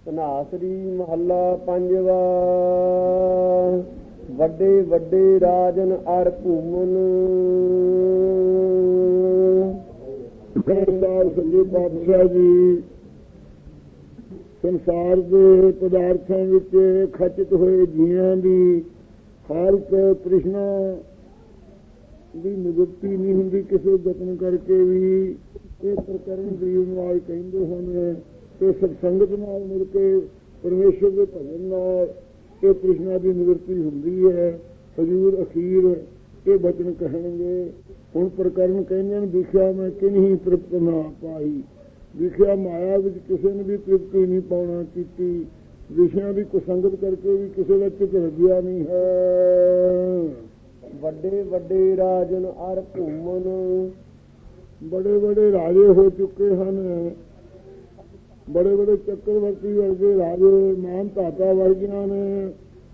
ਧਨਾਸਰੀ ਮਹੱਲਾ ਪੰਜਵਾ। ਵੱਡੇ ਵੱਡੇ ਰਾਜਨ ਅਰ ਭੂਮਨ। ਸੱਚੇ ਪਾਤਸ਼ਾਹ ਜੀ ਸੰਸਾਰ ਦੇ ਪਦਾਰਥਾਂ ਵਿੱਚ ਖਚਿਤ ਹੋਏ ਜੀਆਂ ਦੀ ਹਾਲਤ ਤ੍ਰਿਸ਼ਨਾ ਦੀ ਨਿਵਰਤੀ ਨਹੀਂ ਹੁੰਦੀ ਕਿਸੇ ਯਤਨ ਕਰਕੇ ਵੀ। ਇਹ ਪ੍ਰਕਰਨ ਗਰੀਬ ਨਾਲ ਕਹਿੰਦੇ ਹਨ ਤੇ ਸਤਸੰਗਤ ਨਾਲ ਮਿਲ ਕੇ ਪਰਮੇਸ਼ਰ ਦੇ ਭਜਨ ਨਾਲ ਇਹ ਤ੍ਰਿਸ਼ਨਾ ਦੀ ਨਿਵਰਤੀ ਹੁੰਦੀ ਹੈ। ਹਜ਼ੂਰ ਅਖੀਰ ਇਹ ਬਚਨ ਕਹਿਣਗੇ। ਹੁਣ ਪ੍ਰਕਰਨ ਕਹਿੰਦੇ ਨੇ ਵਿਖਿਆ ਮੈਂ ਕਿਨਹੀ ਤ੍ਰਿਪਤ ਨਾ ਪਾਈ। ਵਿਖਿਆ ਮਾਇਆ ਵਿੱਚ ਕਿਸੇ ਨੇ ਵੀ ਤ੍ਰਿਪਤੀ ਨਹੀਂ ਪਾਉਣਾ ਕੀਤੀ। ਵਿਸ਼ਿਆਂ ਦੀ ਕੁਸੰਗਤ ਕਰਕੇ ਵੀ ਕਿਸੇ ਦਾ ਚਿੱਤ ਲੱਗਿਆ ਨਹੀਂ ਹੈ। ਵੱਡੇ ਵੱਡੇ ਰਾਜਨ ਅਰ ਭੂਮਨ। ਬੜੇ ਬੜੇ ਰਾਜੇ ਹੋ ਚੁੱਕੇ ਹਨ। ਬੜੇ ਬੜੇ ਚੱਕਰਵਰਤੀ ਵਰਗੇ ਰਾਜੇ ਮਾਨ ਧਾਤਾ ਵਰਗੀਆਂ ਨੇ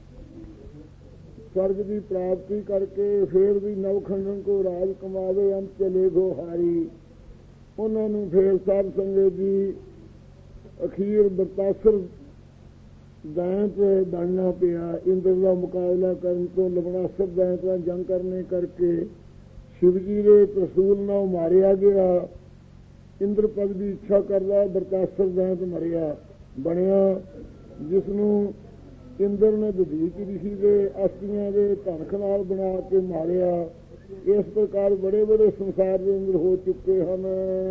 ਸਵਰਗ ਦੀ ਪ੍ਰਾਪਤੀ ਕਰਕੇ ਫੇਰ ਵੀ ਨਵਖੰਡਨ ਕੋ ਰਾਜ ਕਮਾਵੇ ਅੰਤ ਚਲੇ ਗੋ ਹਾਰੀ। ਉਹਨਾਂ ਨੂੰ ਫੇਰ ਸਾਧ ਸੰਗਤ ਜੀ ਅਖੀਰ ਬਰਤਾਸਰ ਦੈਂਤ ਬਣਨਾ ਪਿਆ। ਇੰਦਰ ਦਾ ਮੁਕਾਬਲਾ ਕਰਨ ਤੋਂ ਲਵਣਾਸਰ ਦੈਂਤ ਨਾਲ ਜੰਗ ਕਰਨੇ ਕਰਕੇ ਸ਼ਿਵ ਜੀ ਦੇ ਤਰਸੂਲ ਨਾਲ ਮਾਰਿਆ ਗਿਆ। ਇੰਦਰ ਪਦ ਦੀ ਇੱਛਾ ਕਰਦਾ ਬਰਤਾਸਰ ਦੈਂਤ ਮਰਿਆ ਬਣਿਆ, ਜਿਸ ਨੂੰ ਇੰਦਰ ਨੇ ਦਧੀਚ ਰਿਸ਼ੀ ਦੇ ਅਸਤੀਆਂ ਦੇ ਧਨਖ ਨਾਲ ਬਣਾ ਕੇ ਮਾਰਿਆ। ਇਸ ਪ੍ਰਕਾਰ ਬੜੇ ਬੜੇ ਸੰਸਾਰ ਦੇ ਅੰਦਰ ਹੋ ਚੁੱਕੇ ਹਨ।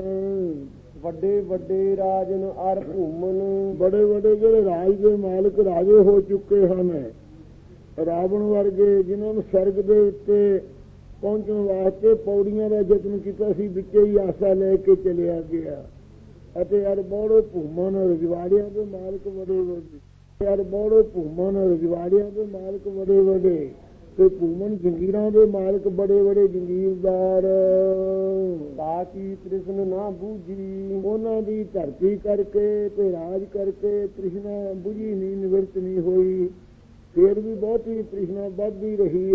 ਵੱਡੇ ਵੱਡੇ ਰਾਜਨ ਅਰ ਭੂਮਨ। ਬੜੇ ਬੜੇ ਜਿਹੜੇ ਰਾਜ ਦੇ ਮਾਲਕ ਰਾਜੇ ਹੋ ਚੁੱਕੇ ਹਨ। ਰਾਵਣ ਵਰਗੇ ਜਿਨ੍ਹਾਂ ਨੂੰ ਸਵਰਗ ਦੇ ਉੱਤੇ ਪਹੁੰਚਣ ਵਾਸਤੇ ਪੌੜੀਆਂ ਦਾ ਯਤਨ ਕੀਤਾ ਸੀ, ਵਿੱਚੇ ਹੀ ਆਸਾ ਲੈ ਕੇ ਚਲਿਆ ਗਿਆ। ਅਤੇ ਅਰ ਬੋੜੋ ਭੂਮਨ ਰਜਵਾੜਿਆਂ ਦੇ ਮਾਲਕ ਬੜੇ ਵੱਡੇ। ਅਰ ਬੋੜੋ ਭੂਮਨ ਰਜਵਾੜਿਆਂ ਦੇ ਮਾਲਕ ਬੜੇ ਵੱਡੇ ਤੇ ਭੂਮਨ ਜੰਗੀਰਾਂ ਦੇ ਮਾਲਕ ਬੜੇ ਬੜੇ ਜੰਗੀਰਦਾਰ। ਤਾਕੀ ਤ੍ਰਿਸ਼ਨ ਨਾ ਬੂਝੀ। ਉਹਨਾਂ ਦੀ ਧਰਤੀ ਕਰਕੇ ਤੇ ਰਾਜ ਕਰਕੇ ਤ੍ਰਿਸ਼ਨਾ ਬੁਝੀ ਨਹੀਂ, ਨਿਵਰਤ ਨਹੀਂ ਹੋਈ। ਫੇਰ ਵੀ ਬਹੁਤੀ ਤ੍ਰਿਸ਼ਨਾ ਵੱਧਦੀ ਰਹੀ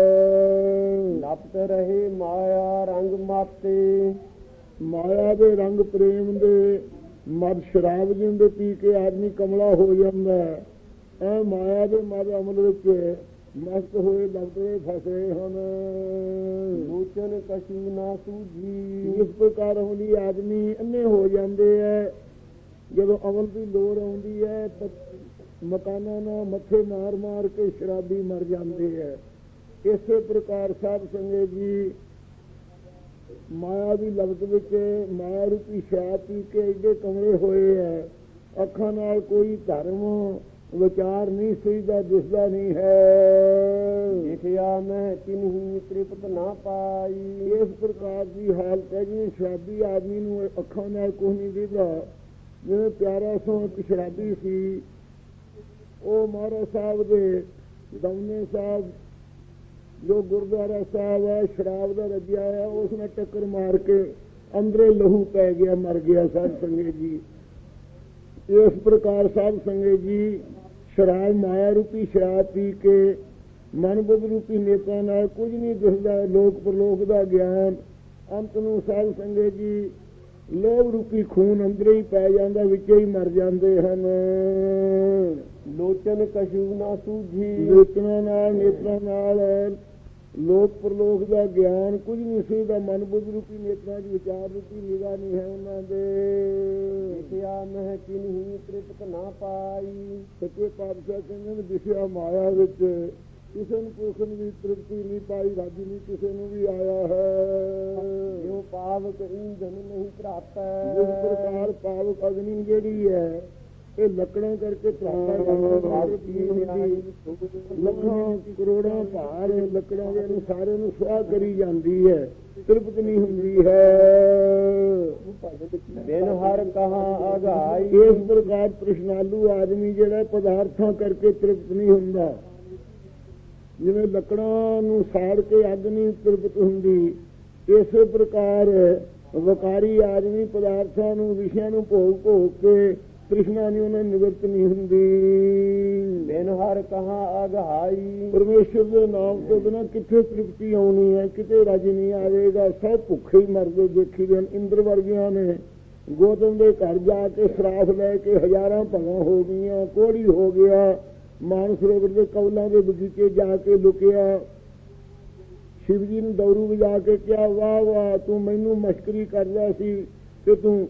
ਹੈ। ਲਪਟ ਰਹੇ ਮਾਇਆ ਰੰਗ ਮਾਤੇ। ਮਾਇਆ ਦੇ ਰੰਗ ਪ੍ਰੇਮ ਦੇ ਮਦ ਸ਼ਰਾਬ ਜਿੰਦੇ ਪੀ ਕੇ ਆਦਮੀ ਕਮਲਾ ਹੋ ਜਾਂਦਾ ਹੈ। ਇਹ ਮਾਇਆ ਦੇ ਮਦ ਅਮਲ ਵਿੱਚ ਮਸਤ ਹੋਏ ਲਪਟੇ ਫਸੇ ਹਨ। ਲੋਚਨ ਕਛੂ ਨਾ ਸੂਝੀ। ਇਸ ਪ੍ਰਕਾਰ ਹੁੰਦੀ ਆਦਮੀ ਅੰਨੇ ਹੋ ਜਾਂਦੇ ਹੈ। ਜਦੋਂ ਅਮਲ ਦੀ ਲੋੜ ਆਉਂਦੀ ਹੈ ਤਾਂ ਮਕਾਨਾਂ ਨਾਲ ਮੱਥੇ ਮਾਰ ਮਾਰ ਕੇ ਸ਼ਰਾਬੀ ਮਰ ਜਾਂਦੇ ਹੈ। ਇਸੇ ਪ੍ਰਕਾਰ ਸਾਧ ਸੰਗਤ ਜੀ ਮਾਇਆ ਦੀ ਲਪਟ ਵਿੱਚ ਮਾਇਆ ਰੂਪੀ ਸ਼ਰਾਬ ਪੀ ਕੇ ਏਡੇ ਕਮਰੇ ਹੋਏ ਹੈ। ਅੱਖਾਂ ਨਾਲ ਕੋਈ ਧਰਮ ਵਿਚਾਰ ਨਹੀਂ ਸੁਝਦਾ, ਦਿਸਦਾ ਨਹੀਂ ਹੈ। ਦੇਖਿਆ ਮੈਂ ਕਿਨਹੀ ਤ੍ਰਿਪਤ ਨਾ ਪਾਈ। ਇਸ ਪ੍ਰਕਾਰ ਦੀ ਹਾਲਤ ਹੈ ਜਿਵੇਂ ਸ਼ਰਾਬੀ ਆਦਮੀ ਨੂੰ ਅੱਖਾਂ ਨਾਲ ਕੁਛ ਨਹੀਂ ਦਿਖਦਾ। ਜਿਵੇਂ ਪਿਆਰਾ ਸੋ ਇੱਕ ਸ਼ਰਾਬੀ ਸੀ, ਉਹ ਮਹਾਰਾਜ ਸਾਹਿਬ ਦੇ ਦਮਨੇ ਸਾਹਿਬ ਜੋ ਗੁਰਦੁਆਰਾ ਸਾਹਿਬ ਹੈ ਸ਼ਰਾਬ ਦਾ ਰੱਜਿਆ ਹੈ, ਉਸ ਨੇ ਟੱਕਰ ਮਾਰ ਕੇ ਅੰਦਰੇ ਲਹੂ ਪੈ ਗਿਆ, ਮਰ ਗਿਆ। ਸਾਧ ਸੰਗਤ ਜੀ ਇਸ ਪ੍ਰਕਾਰ ਸਾਧ ਸੰਗਤ ਜੀ ਸ਼ਰਾਬ ਮਾਇਆ ਰੂਪੀ ਸ਼ਰਾਬ ਪੀ ਕੇ ਮਨ ਬੁੱਧ ਰੂਪੀ ਨੇਤਾਂ ਨਾਲ ਕੁਝ ਨਹੀਂ ਦਿਸਦਾ। ਲੋਕ ਪ੍ਰਲੋਕ ਦਾ ਗਿਆਨ ਅੰਤ ਨੂੰ ਸਾਧ ਸੰਗਤ ਜੀ ਲੋਭ ਰੂਪੀ ਖੂਨ ਅੰਦਰ ਹੀ ਪੈ ਜਾਂਦਾ, ਵਿੱਚੇ ਹੀ ਮਰ ਜਾਂਦੇ ਹਨ। ਲੋਚਨ ਕਛੂ ਨਾ ਸੂਝੀ। ਲੋਚਨਾਂ ਨਾਲ ਨੇਤਰਾਂ ਨਾਲ ਲੋਕ ਪ੍ਰਲੋਕ ਦਾ ਗਿਆਨ ਕੁਝ ਨਹੀਂ ਸੀ ਦਾ। ਮਨ ਬੁੱਧ ਰੂਪੀ ਨੇਤਰਾਂ ਚ ਵਿਚਾਰ ਰੂਪੀ ਨਿਗਾਹ ਨਹੀਂ ਹੈ ਉਹਨਾਂ ਦੇ। ਦੇਖਿਆ ਮੈਂ ਕਿਨਹੀ ਤ੍ਰਿਪਤ ਨਾ ਪਾਈ। ਸੱਚੇ ਪਾਤਸ਼ਾਹ ਕਹਿੰਦੇ ਨੇ ਦਿਸ਼ਿਆ ਮਾਇਆ ਵਿੱਚ ਕਿਸੇ ਨੂੰ ਪੁਰਖ ਨੂੰ ਵੀ ਤ੍ਰਿਪਤੀ ਨਹੀਂ ਪਾਈ, ਰਾਜੀ ਨਹੀਂ ਕਿਸੇ ਨੂੰ ਵੀ ਆਇਆ ਹੈ। ਜੋ ਪਾਵਕ ਈਂਧਨ ਨਹੀਂ ਪ੍ਰਾਪਤ। ਜਿਸ ਪ੍ਰਕਾਰ ਪਾਵਕ ਅਗਨੀ ਜਿਹੜੀ ਹੈ ਇਹ ਲੱਕੜਾਂ ਕਰਕੇ ਲੱਖਾਂ ਕਰੋੜਾਂ ਭਾਰ ਲੱਕੜਾਂ ਦੇ ਸਾਰੇ ਨੂੰ ਸੁਆਹ ਕਰੀ ਜਾਂਦੀ ਹੈ, ਤ੍ਰਿਪਤ ਨਹੀਂ ਹੁੰਦੀ ਹੈ। ਬਿਨ ਹਰ ਕਹਾਂ ਅਗਾਈ। ਇਸ ਪ੍ਰਕਾਰ ਤ੍ਰਿਸ਼ਨਾਲੂ ਆਦਮੀ ਜਿਹੜਾ ਪਦਾਰਥਾਂ ਕਰਕੇ ਤ੍ਰਿਪਤ ਨਹੀਂ ਹੁੰਦਾ। ਜਿਵੇਂ ਲੱਕੜਾਂ ਨੂੰ ਸਾੜ ਕੇ ਅੱਗ ਨਹੀਂ ਤ੍ਰਿਪਤ ਹੁੰਦੀ, ਇਸੇ ਪ੍ਰਕਾਰ ਵਕਾਰੀ ਆਦਮੀ ਪਦਾਰਥਾਂ ਨੂੰ ਵਿਸ਼ਿਆਂ ਨੂੰ ਭੋਗ ਭੋਗ ਕੇ ਤ੍ਰਿਸ਼ਨਾ ਨਹੀਂ ਉਹਨਾਂ ਨਿਵਰਤ ਨਹੀਂ ਹੁੰਦੀ। ਬਿਨ ਹਰ ਕਹਾਂ ਅਗਾਈ। ਪਰਮੇਸ਼ਰ ਦੇ ਨਾਮ ਤੋਂ ਬਿਨਾਂ ਕਿੱਥੇ ਤ੍ਰਿਪਤੀ ਆਉਣੀ ਹੈ, ਕਿਤੇ ਰੱਜ ਨਹੀਂ ਆਵੇਗਾ। ਸਭ ਭੁੱਖੇ ਹੀ ਮਰਦੇ ਦੇਖੀ ਦੇ। ਇੰਦਰ ਵਰਗਿਆਂ ਨੇ ਗੌਤਮ ਦੇ ਘਰ ਜਾ ਕੇ ਸ਼ਰਾਫ ਲੈ ਕੇ ਹਜ਼ਾਰਾਂ ਭਗਾਂ ਹੋ ਗਈਆਂ, ਕੋੜੀ ਹੋ ਗਿਆ, ਮਾਨਸਰੋਵਰ ਦੇ ਕੌਲਾਂ ਦੇ ਬਗੀਚੇ ਜਾ ਕੇ ਲੁਕਿਆ। ਸ਼ਿਵ ਜੀ ਨੂੰ ਦੌਰੂ ਵਜਾ ਕੇ ਕਿਹਾ, ਵਾਹ ਵਾਹ, ਤੂੰ ਮੈਨੂੰ ਮਸ਼ਕਰੀ ਕਰਦਾ ਸੀ ਕਿ ਤੂੰ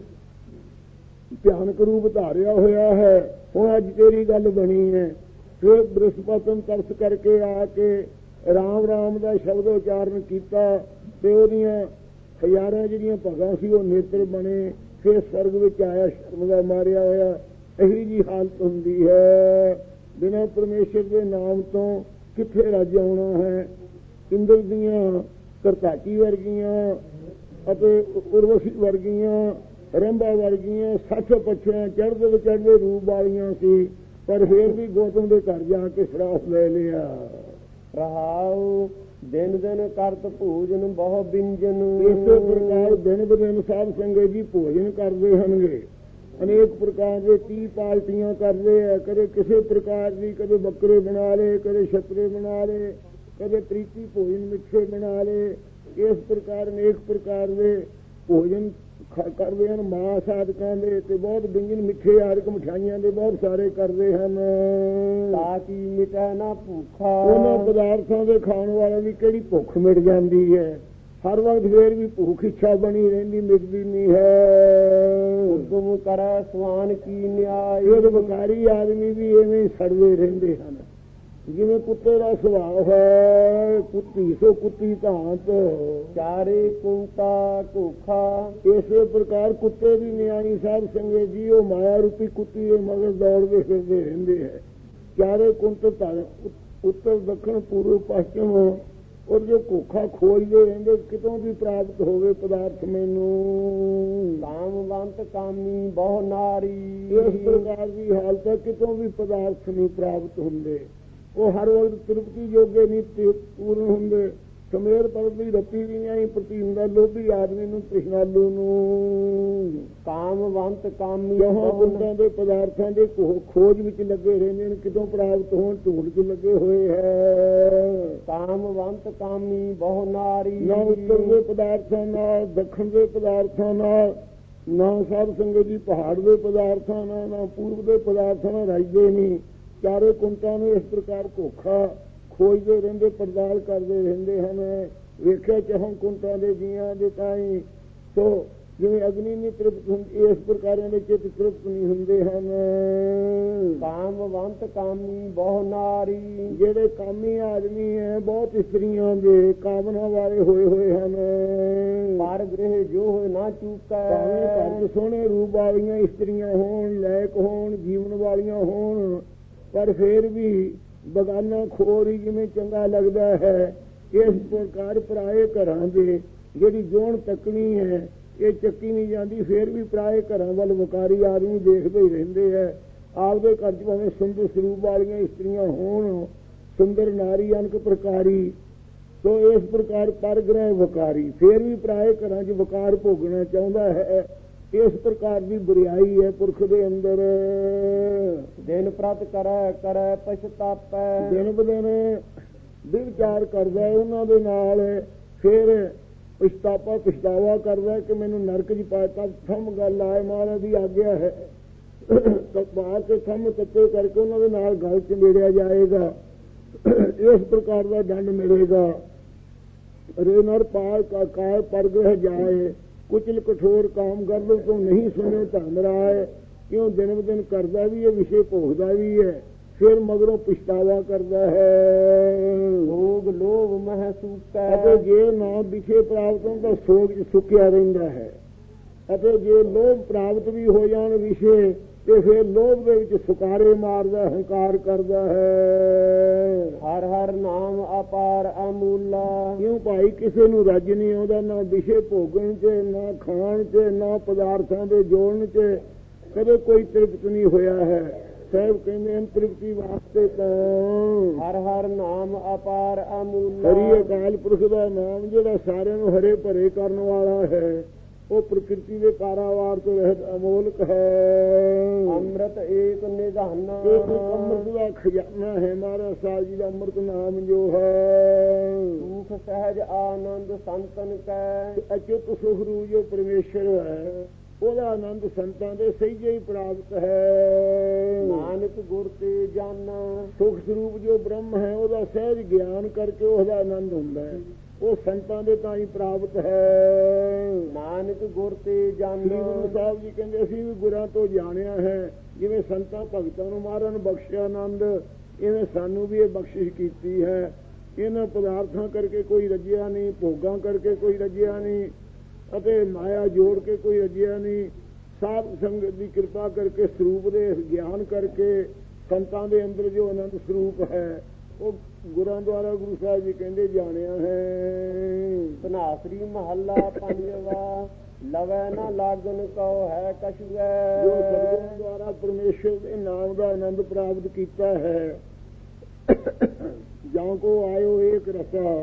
ਭਿਆਨਕ ਰੂਪ ਧਾਰਿਆ ਹੋਇਆ ਹੈ, ਹੁਣ ਅੱਜ ਤੇਰੀ ਗੱਲ ਬਣੀ ਹੈ। ਫਿਰ ਬ੍ਰਿਹਸਪਤਨ ਤਰਸ ਕਰਕੇ ਆ ਕੇ ਰਾਮ ਰਾਮ ਦਾ ਸ਼ਬਦ ਉਚਾਰਨ ਕੀਤਾ ਤੇ ਉਹਦੀਆਂ ਹਜ਼ਾਰਾਂ ਜਿਹੜੀਆਂ ਭਗਾਂ ਸੀ ਉਹ ਨੇਤਰ ਬਣੇ। ਫਿਰ ਸਵਰਗ ਵਿੱਚ ਆਇਆ ਸ਼ਰਮ ਦਾ ਮਾਰਿਆ ਹੋਇਆ। ਇਹੀ ਜੀ ਹਾਲਤ ਹੁੰਦੀ ਹੈ। ਬਿਨਾਂ ਪਰਮੇਸ਼ਰ ਦੇ ਨਾਮ ਤੋਂ ਕਿੱਥੇ ਰੱਜ ਆਉਣਾ ਹੈ। ਇੰਦਰ ਦੀਆਂ ਕਰਤਾਕੀ ਵਰਗੀਆਂ ਅਤੇ ਉਰਵਸ਼ੀ ਵਰਗੀਆਂ, ਰੰਭਾ ਵਰਗੀਆਂ 60 ਪੱਛਿਆਂ ਚੜ੍ਹਦੇ ਰੂਪ ਵਾਲੀਆਂ ਸੀ, ਪਰ ਫਿਰ ਵੀ ਗੌਤਮ ਦੇ ਘਰ ਜਾ ਕੇ ਸ਼ਰਾਪ ਲੈ ਲਿਆ। ਰਹਾਉ ਦਿਨ ਦਿਨ ਕਰਤ ਭੋਜਨ ਬਹੁ ਬਿੰਜਨ। ਇਸੇ ਪ੍ਰਕਾਰ ਦਿਨ ਬਦਿਨ ਸਾਧ ਸੰਗਤ ਜੀ ਭੋਜਨ ਕਰਦੇ ਹਨਗੇ, ਅਨੇਕ ਪ੍ਰਕਾਰ ਦੇ 30 ਪਾਲਟੀਆਂ ਕਰਦੇ ਹੈ। ਕਦੇ ਕਿਸੇ ਪ੍ਰਕਾਰ ਦੀ, ਕਦੇ ਬੱਕਰੇ ਬਣਾ ਲਏ, ਕਦੇ ਛਤਰੇ ਬਣਾ ਲਏ, ਕਦੇ ਪ੍ਰੀਤੀ ਭੋਜਨ ਮਿੱਠੇ ਬਣਾ ਲਏ। ਇਸ ਪ੍ਰਕਾਰ ਅਨੇਕ ਪ੍ਰਕਾਰ ਦੇ ਭੋਜਨ ਕਰਦੇ ਹਨ। ਮਾਸ ਆਦਿਕਾਂ ਦੇ ਤੇ ਬਹੁਤ ਵਿਅੰਜਨ ਮਿੱਠੇ ਆਦਿਕ ਮਠਿਆਈਆਂ ਦੇ ਬਹੁਤ ਸਾਰੇ ਕਰਦੇ ਹਨ, ਤਾਂ ਕਿ ਮਿਟੈ ਨਾ ਭੁੱਖਾ। ਉਹਨਾਂ ਪਦਾਰਥਾਂ ਦੇ ਖਾਣ ਵਾਲਿਆਂ ਦੀ ਕਿਹੜੀ ਭੁੱਖ ਮਿਟ ਜਾਂਦੀ ਹੈ। ਹਰ ਵਕਤ ਫੇਰ ਵੀ ਭੁੱਖ ਇੱਛਾ ਬਣੀ ਰਹਿੰਦੀ, ਮਿਟਦੀ ਨਹੀਂ ਹੈ। ਹੁਕਮ ਕਰੈ ਸਵਾਨ ਕੀ ਨਿਆਇ। ਇਹ ਵਿਕਾਰੀ ਆਦਮੀ ਵੀ ਐਵੇਂ ਸੜਦੇ ਰਹਿੰਦੇ ਹਨ, ਜਿਵੇਂ ਕੁੱਤੇ ਦਾ ਸੁਭਾਅ ਹੈ। ਕੁੱਤੀ ਸੋ ਕੁੱਤੀ ਧਾਂਤ, ਚਾਰੇ ਕੁੰਤਾ ਘੋਖਾ। ਇਸੇ ਪ੍ਰਕਾਰ ਕੁੱਤੇ ਦੀ ਨਿਆਣੀ ਸਾਧ ਸੰਗਤ ਜੀ ਉਹ ਮਾਇਆ ਰੂਪੀ ਕੁੱਤੀ ਦੇ ਮਗਰ ਦੌੜਦੇ ਫਿਰਦੇ ਰਹਿੰਦੇ ਹੈ। ਚਾਰੇ ਕੁੰਤ ਧਾਰ, ਉੱਤਰ ਦੱਖਣ ਪੂਰਬ ਪੱਛਮ, ਔਰ ਜੋ ਘੋਖਾ ਖੋਜਦੇ ਰਹਿੰਦੇ ਕਿਤੋਂ ਵੀ ਪ੍ਰਾਪਤ ਹੋਵੇ ਪਦਾਰਥ ਮੈਨੂੰ। ਕਾਮਵੰਤ ਕਾਮੀ ਬਹੁ ਨਾਰੀ। ਇਸ ਪ੍ਰਕਾਰ ਦੀ ਹਾਲਤ ਹੈ, ਕਿਤੋਂ ਵੀ ਪਦਾਰਥ ਨਹੀਂ ਪ੍ਰਾਪਤ ਹੁੰਦੇ। ਉਹ ਹਰ ਵਕਤ ਤ੍ਰਿਪਤੀ ਜੋਗੇ ਨਹੀਂ ਪੂਰਨ ਹੁੰਦੇ। ਸਮੇਰ ਪਰਤ ਦੀ ਰੱਤੀ ਵੀ ਨਹੀਂ ਪ੍ਰਤੀ ਹੁੰਦਾ ਲੋਭੀ ਆਦਮੀ ਨੂੰ, ਤ੍ਰਿਸ਼ਨਾਲੂ ਨੂੰ। ਕਾਮਵੰਤ ਕਾਮੀ ਕੁੰਡਾਂ ਦੇ ਪਦਾਰਥਾਂ ਦੇ ਖੋਜ ਵਿੱਚ ਲੱਗੇ ਰਹਿੰਦੇ ਨੇ, ਕਿਤੋਂ ਪ੍ਰਾਪਤ ਹੋਣ ਢੂੰਡ ਚ ਲੱਗੇ ਹੋਏ ਹੈ। ਕਾਮਵੰਤ ਕਾਮੀ ਬਹੁ ਨਾਰੀ। ਨਾ ਉੱਤਰ ਦੇ ਪਦਾਰਥਾਂ ਨਾਲ, ਦੱਖਣ ਦੇ ਪਦਾਰਥਾਂ ਨਾਲ, ਨਾ ਸਾਧ ਸੰਗਤ ਜੀ ਪਹਾੜ ਦੇ ਪਦਾਰਥਾਂ ਨਾਲ, ਨਾ ਪੂਰਬ ਦੇ ਪਦਾਰਥਾਂ ਨਾਲ ਰੱਜਦੇ ਨਹੀਂ। ਚਾਰੇ ਕੁੰਟਾਂ ਨੂੰ ਇਸ ਪ੍ਰਕਾਰ ਘੋਖਾ ਖੋਜਦੇ ਰਹਿੰਦੇ, ਪੜਤਾਲ ਕਰਦੇ ਰਹਿੰਦੇ ਹਨ। ਵੇਖਿਆ ਚਾਹੋਂ ਕੁੰਟਾਂ ਦੇ ਜੀਆਂ ਦੇ ਤਾਈ ਸੋ ਜਿਵੇਂ ਅਗਨੀ ਨਹੀਂ ਤ੍ਰਿਪਤ ਹੁੰਦੀ, ਇਸ ਪ੍ਰਕਾਰਾਂ ਦੇ ਚਿੱਤ ਤ੍ਰਿਪਤ ਨਹੀਂ ਹੁੰਦੇ ਹਨ। ਕਾਮਵੰਤ ਕਾਮੀ ਬਹੁ ਨਾਰੀ। ਜਿਹੜੇ ਕਾਮੀ ਆਦਮੀ ਹੈ ਬਹੁਤ ਇਸਤਰੀਆਂ ਦੇ ਕਾਮਨਾ ਵਾਲੇ ਹੋਏ ਹਨ। ਪਰ ਗ੍ਰਹਿ ਜੋ ਹੋਏ ਨਾ ਚੂਕੈ। ਭਾਵੇਂ ਘਰ ਸੋਹਣੇ ਰੂਪ ਵਾਲੀਆਂ ਇਸਤਰੀਆਂ ਹੋਣ, ਲਾਇਕ ਹੋਣ, ਜੀਵਨ ਵਾਲੀਆਂ ਹੋਣ, ਪਰ ਫੇਰ ਵੀ ਬਗਾਨਾ ਖੋਰ ਹੀ ਜਿਵੇਂ ਚੰਗਾ ਲੱਗਦਾ ਹੈ। ਇਸ ਪ੍ਰਕਾਰ ਪਰਾਏ ਘਰਾਂ ਦੇ ਜਿਹੜੀ ਜੋਣ ਤੱਕਣੀ ਹੈ ਇਹ ਚੱਕੀ ਨਹੀਂ ਜਾਂਦੀ। ਫੇਰ ਵੀ ਪਰਾਏ ਘਰਾਂ ਵੱਲ ਵਿਕਾਰੀ ਆਦਮੀ ਦੇਖਦੇ ਹੀ ਰਹਿੰਦੇ ਹੈ। ਆਪਦੇ ਘਰ 'ਚ ਭਾਵੇਂ ਸੁੰਦਰ ਸਰੂਪ ਵਾਲੀਆਂ ਇਸਤਰੀਆਂ ਹੋਣ, ਸੁੰਦਰ ਨਾਰੀ ਅਨਕ ਪ੍ਰਕਾਰੀ, ਸੋ ਇਸ ਪ੍ਰਕਾਰ ਪਰ ਗ੍ਰਹਿ ਵਿਕਾਰੀ, ਫੇਰ ਵੀ ਪਰਾਏ ਘਰਾਂ 'ਚ ਵਿਕਾਰ ਭੋਗਣਾ ਚਾਹੁੰਦਾ ਹੈ। ਇਸ ਪ੍ਰਕਾਰ ਦੀ ਬੁਰਿਆਈ ਹੈ ਪੁਰਖ ਦੇ ਅੰਦਰ। ਦਿਨ ਪ੍ਰਤ ਕਰੈ ਪਛਤਾਪੈ। ਦਿਨ ਬਦਿਨ ਵਿਚਾਰ ਕਰਦਾ ਉਹਨਾਂ ਦੇ ਨਾਲ, ਫਿਰ ਪਛਤਾਵਾ ਕਰਦਾ ਕਿ ਮੈਨੂੰ ਨਰਕ 'ਚ ਪਾਤਾ। ਥੰਮ ਗੱਲ ਆਏ, ਮਹਾਰਾਜ ਦੀ ਆਗਿਆ ਹੈ, ਬਾਹਰ ਕੇ ਥੰਮ ਤੱਕੇ ਕਰਕੇ ਉਹਨਾਂ ਦੇ ਨਾਲ ਗਲ 'ਚ ਮਿਲਿਆ ਜਾਏਗਾ। ਇਸ ਪ੍ਰਕਾਰ ਦਾ ਦੰਡ ਮਿਲੇਗਾ। ਰੇ ਨਰ ਪਾਲ ਕਾਇ ਪਰਗ੍ਰਹਿ ਜਾਏ, ਕੁਚਲ ਕਠੋਰ ਕਾਮ ਗਰਲ ਤੋਂ ਨਹੀਂ ਸੁਣੇ ਧਨ ਰਾਏ। ਕਿਉਂ ਦਿਨ ਬਦਿਨ ਕਰਦਾ ਵੀ ਹੈ, ਵਿਸ਼ੇ ਭੋਗਦਾ ਵੀ ਹੈ, ਫਿਰ ਮਗਰੋਂ ਪਛਤਾਵਾ ਕਰਦਾ ਹੈ। ਭੋਗ ਲੋਭ ਮਹਿ ਸੂਕੈ। ਅਤੇ ਜੇ ਨਾ ਵਿਸ਼ੇ ਪ੍ਰਾਪਤ ਹੋਣ ਤਾਂ ਸੋਗ 'ਚ ਸੁੱਕਿਆ ਰਹਿੰਦਾ ਹੈ। ਅਤੇ ਜੇ ਲੋਭ ਪ੍ਰਾਪਤ ਵੀ ਹੋ ਜਾਣ ਵਿਸ਼ੇ ਤੇ ਫਿਰ ਲੋਭ ਦੇ ਵਿੱਚ ਸੁਕਾਰੇ ਮਾਰਦਾ, ਹੰਕਾਰ ਕਰਦਾ ਹੈ। ਹਰ ਹਰ ਨਾਮ ਅਪਾਰ ਅਮੂਲਾ। ਕਿਉਂ ਭਾਈ ਕਿਸੇ ਨੂੰ ਰੱਜ ਨਹੀਂ ਆਉਂਦਾ, ਨਾ ਵਿਸ਼ੇ ਭੋਗਣ 'ਚ, ਨਾ ਖਾਣ 'ਚ, ਨਾ ਪਦਾਰਥਾਂ ਦੇ ਜੋੜਨ 'ਚ ਕਦੇ ਕੋਈ ਤ੍ਰਿਪਤ ਨਹੀਂ ਹੋਇਆ ਹੈ। ਸਾਹਿਬ ਕਹਿੰਦੇ ਹਨ ਤ੍ਰਿਪਤੀ ਵਾਸਤੇ ਤਾਂ ਹਰ ਹਰ ਨਾਮ ਅਪਾਰ ਅਮੂਲਾ। ਹਰੀ ਅਕਾਲ ਪੁਰਖ ਦਾ ਨਾਮ ਜਿਹੜਾ ਸਾਰਿਆਂ ਨੂੰ ਹਰੇ ਭਰੇ ਕਰਨ ਵਾਲਾ ਹੈ, ਉਹ ਪ੍ਰਕਿਰਤੀ ਦੇ ਪਾਰਾਵਾਰ ਤੋਂ ਰਹਿਤ ਅਮੋਲਕ ਹੈ। ਅੰਮ੍ਰਿਤ ਏਕ ਨਿਧਾਨ। ਅੰਮ੍ਰਿਤ ਦਾ ਖਜ਼ਾਨਾ ਹੈ ਮਹਾਰਾਜ ਸਾਹਿਬ ਜੀ ਦਾ ਅੰਮ੍ਰਿਤ ਨਾਮ ਜੋ ਹੈ। ਸੁਖ ਸਹਿਜ ਆਨੰਦ ਸੰਤਨ ਕੈ। ਅਚੁੱਤ ਸੁਖ ਰੂ ਜੋ ਪਰਮੇਸ਼ਰ ਹੈ, ਉਹਦਾ ਆਨੰਦ ਸੰਤਾਂ ਦੇ ਸਹਿਜੇ ਹੀ ਪ੍ਰਾਪਤ ਹੈ। ਨਾਨਕ ਗੁਰ ਤੇ ਜਾਨਾ, ਸੁਖ ਸਰੂਪ ਜੋ ਬ੍ਰਹਮ ਹੈ ਉਹਦਾ ਸਹਿਜ ਗਿਆਨ ਕਰਕੇ ਉਹਦਾ ਆਨੰਦ ਹੁੰਦਾ ਹੈ, ਉਹ ਸੰਤਾਂ ਦੇ ਤਾਂ ਹੀ ਪ੍ਰਾਪਤ ਹੈ। ਨਾਨਕ ਗੁਰ ਤੇ ਸ੍ਰੀ ਜਾਨਾ, ਗੁਰੂ ਸਾਹਿਬ ਜੀ ਕਹਿੰਦੇ ਅਸੀਂ ਵੀ ਗੁਰਾਂ ਤੋਂ ਜਾਣਿਆ ਹੈ, ਜਿਵੇਂ ਸੰਤਾਂ ਭਗਤਾਂ ਨੂੰ ਮਹਾਰਾਜ ਨੇ ਬਖਸ਼ਿਆ ਆਨੰਦ, ਇਵੇਂ ਸਾਨੂੰ ਵੀ ਇਹ ਬਖਸ਼ਿਸ਼ ਕੀਤੀ ਹੈ। ਇਹਨਾਂ ਪਦਾਰਥਾਂ ਕਰਕੇ ਕੋਈ ਰੱਜਿਆ ਨਹੀਂ, ਭੋਗਾਂ ਕਰਕੇ ਕੋਈ ਰੱਜਿਆ ਨਹੀਂ, ਅਤੇ ਮਾਇਆ ਜੋੜ ਕੇ ਕੋਈ ਰੱਜਿਆ ਨਹੀਂ। ਸਾਧ ਸੰਗਤ ਦੀ ਕਿਰਪਾ ਕਰਕੇ, ਸਰੂਪ ਦੇ ਗਿਆਨ ਕਰਕੇ, ਸੰਤਾਂ ਦੇ ਅੰਦਰ ਜੋ ਆਨੰਦ ਸਰੂਪ ਹੈ ਉਹ ਗੁਰਾਂ ਦੁਆਰਾ ਗੁਰੂ ਸਾਹਿਬ ਜੀ ਕਹਿੰਦੇ ਜਾਣਿਆ ਹੈ। ਧਨਾਸਰੀ ਮਹੱਲਾ ਪੰਜਵਾ, ਲਵੈ ਨਾ ਲਾਗਨ ਕਉ ਹੈ ਕਛੁਐ। ਜੋ ਸਤਿਗੁਰਾਂ ਦੁਆਰਾ ਪਰਮੇਸ਼ਰ ਦੇ ਨਾਮ ਦਾ ਆਨੰਦ ਪ੍ਰਾਪਤ ਕੀਤਾ ਹੈ, ਜਾਂ ਕੋ ਆਇਓ ਏਕ ਰਸਾ,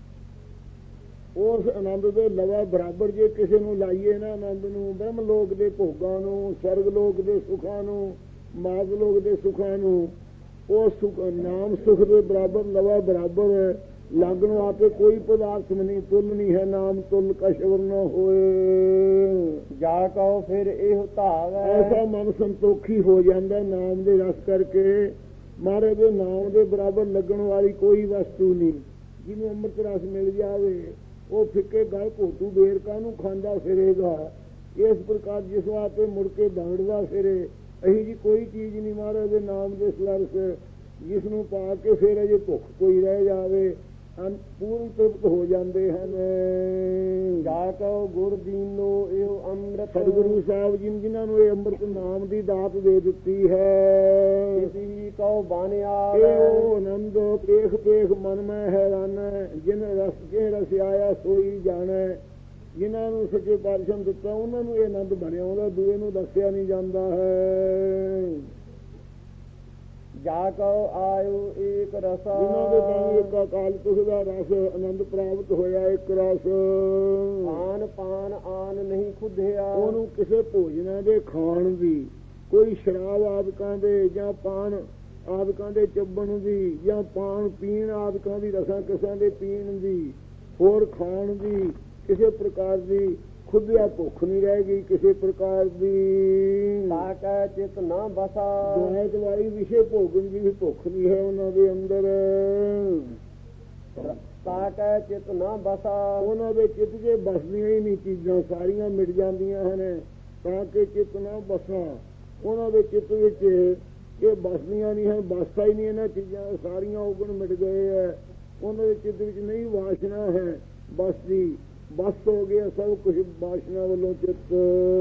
ਉਸ ਆਨੰਦ ਦੇ ਲਵਾ ਬਰਾਬਰ ਜੇ ਕਿਸੇ ਨੂੰ ਲਾਈਏ ਨਾ ਆਨੰਦ ਨੂੰ, ਬ੍ਰਹਮ ਲੋਕ ਦੇ ਭੋਗਾਂ ਨੂੰ, ਸਵਰਗ ਲੋਕ ਦੇ ਸੁੱਖਾਂ ਨੂੰ, ਮਾਗ ਲੋਕ ਦੇ ਸੁੱਖਾਂ ਨੂੰ, ਉਹ ਸੁਖ ਨਾਮ ਸੁਖ ਦੇ ਬਰਾਬਰ ਲਵਾ ਬਰਾਬਰ ਲਾਗਣ ਆਪੇ ਕੋਈ ਪਦਾਰਥ ਨਹੀਂ, ਤੁਲ ਨਹੀਂ ਹੈ ਨਾਮ ਤੁਲ ਕਛਵਰ ਨ ਹੋਏ। ਜਾ ਕਉ ਫਿਰ ਇਹ ਧਾਵੈ, ਐਸਾ ਮਨ ਸੰਤੋਖੀ ਹੋ ਜਾਂਦਾ ਨਾਮ ਦੇ ਰਸ ਕਰਕੇ। ਮਹਾਰਾਜ ਦੇ ਨਾਮ ਦੇ ਬਰਾਬਰ ਲੱਗਣ ਵਾਲੀ ਕੋਈ ਵਸਤੂ ਨਹੀਂ। ਜਿਹਨੂੰ ਅੰਮ੍ਰਿਤ ਰਸ ਮਿਲ ਜਾਵੇ ਉਹ ਫਿੱਕੇ ਗਲ ਘੋਟੂ ਬੇਰ ਕਾਹਨੂੰ ਖਾਂਦਾ ਫਿਰੇਗਾ। ਇਸ ਪ੍ਰਕਾਰ ਜਿਸ ਵਾਸਤੇ ਮੁੜ ਕੇ ਦੌੜਦਾ ਫਿਰੇ, ਅਹੀ ਜੀ ਕੋਈ ਚੀਜ਼ ਨਹੀਂ ਮਹਾਰਾਜ ਦੇ ਨਾਮ ਦੇ ਸਲਰਸ, ਜਿਸ ਨੂੰ ਪਾ ਕੇ ਫਿਰ ਅਜੇ ਭੁੱਖ ਕੋਈ ਰਹਿ ਜਾਵੇ, ਪੂਰਨ ਤ੍ਰਿਪਤ ਹੋ ਜਾਂਦੇ ਹਨ। ਜਾ ਕਉ ਗੁਰ ਦੀਨੋ ਇਹ ਅੰਮ੍ਰਿਤ, ਸਤਿਗੁਰੂ ਸਾਹਿਬ ਜੀ ਜਿਨ੍ਹਾਂ ਨੂੰ ਇਹ ਅੰਮ੍ਰਿਤ ਨਾਮ ਦੀ ਦਾਤ ਦੇ ਦਿੱਤੀ ਹੈ। ਇਸੀ ਕਉ ਬਾਣਿਆ, ਇਹ ਉਹ ਆਨੰਦ ਪੇਖ ਪੇਖ ਮਨ ਮੈਂ ਹੈਰਾਨ, ਜਿਨ ਰਸ ਕੇ ਰਸ ਆਇਆ ਸੋਈ ਜਾਣੈ। ਜਿਨ੍ਹਾਂ ਨੂੰ ਸੱਚੇ ਪਾਤਸ਼ਾਹ ਨੇ ਦਿੱਤਾ ਉਹਨਾਂ ਨੂੰ ਇਹ ਆਨੰਦ ਬਣਿਆ, ਉਹਦਾ ਦੂਏ ਨੂੰ ਦੱਸਿਆ ਨਹੀਂ ਜਾਂਦਾ ਹੈ। ਜਾ ਕਉ ਆਇਓ ਏਕ ਰਸਾ, ਜਿਨ੍ਹਾਂ ਦੇ ਤਾਂ ਇੱਕ ਅਕਾਲ ਪੁਰਖ ਦਾ ਰਸ ਆਨੰਦ ਪ੍ਰਾਪਤ ਹੋਇਆ, ਇੱਕ ਰਸ। ਖਾਨ ਪਾਨ ਆਨ ਨਹੀਂ ਖੁੱਧਿਆ, ਉਹਨੂੰ ਕਿਸੇ ਭੋਜਨਾਂ ਦੇ ਖਾਣ ਦੀ, ਕੋਈ ਸ਼ਰਾਬ ਆਦਿਕਾਂ ਦੇ ਜਾਂ ਪਾਨ ਆਦਿਕਾਂ ਦੇ ਚੱਬਣ ਦੀ, ਜਾਂ ਪਾਨ ਪੀਣ ਆਦਿਕਾਂ ਦੀ, ਰਸਾਂ ਕਿਸਾਂ ਦੇ ਪੀਣ ਦੀ, ਹੋਰ ਖਾਣ ਦੀ ਕਿਸੇ ਪ੍ਰਕਾਰ ਦੀ ਖੁੱਦਿਆ ਭੁੱਖ ਨਹੀਂ ਰਹਿ ਗਈ ਕਿਸੇ ਪ੍ਰਕਾਰ ਦੀ। ਤਾਕੈ ਚਿਤ ਨਾ ਬਸਾ, ਦੁਆਇਤ ਵਾਲੀ ਵਿਸ਼ੇ ਭੋਗਣ ਦੀ ਵੀ ਭੁੱਖ ਨਹੀਂ ਹੈ ਉਹਨਾਂ ਦੇ ਅੰਦਰ। ਤਾਕੈ ਚਿਤ ਨਾ ਬਸਾ, ਉਹਨਾਂ ਦੇ ਚਿੱਤ 'ਚ ਬਸਦੀਆਂ ਹੀ ਨਹੀਂ ਚੀਜ਼ਾਂ, ਸਾਰੀਆਂ ਮਿਟ ਜਾਂਦੀਆਂ ਹਨ। ਤਾਂ ਕਿ ਚਿੱਤ ਨਾ ਬਸਾ, ਉਹਨਾਂ ਦੇ ਚਿੱਤ ਵਿੱਚ ਇਹ ਬਸਦੀਆਂ ਨਹੀਂ ਹਨ, ਬਸਦਾ ਹੀ ਨਹੀਂ ਇਹਨਾਂ ਚੀਜ਼ਾਂ, ਸਾਰੀਆਂ ਔਗਣ ਮਿਟ ਗਏ ਹੈ। ਉਹਨਾਂ ਦੇ ਚਿੱਤ ਵਿੱਚ ਨਹੀਂ ਵਾਸ਼ਨਾ ਹੈ ਬਸਦੀ, ਬਸ ਹੋ ਗਿਆ ਸਭ ਕੁਝ ਵਾਸ਼ਨਾ ਵੱਲੋਂ ਚਿੱਤ।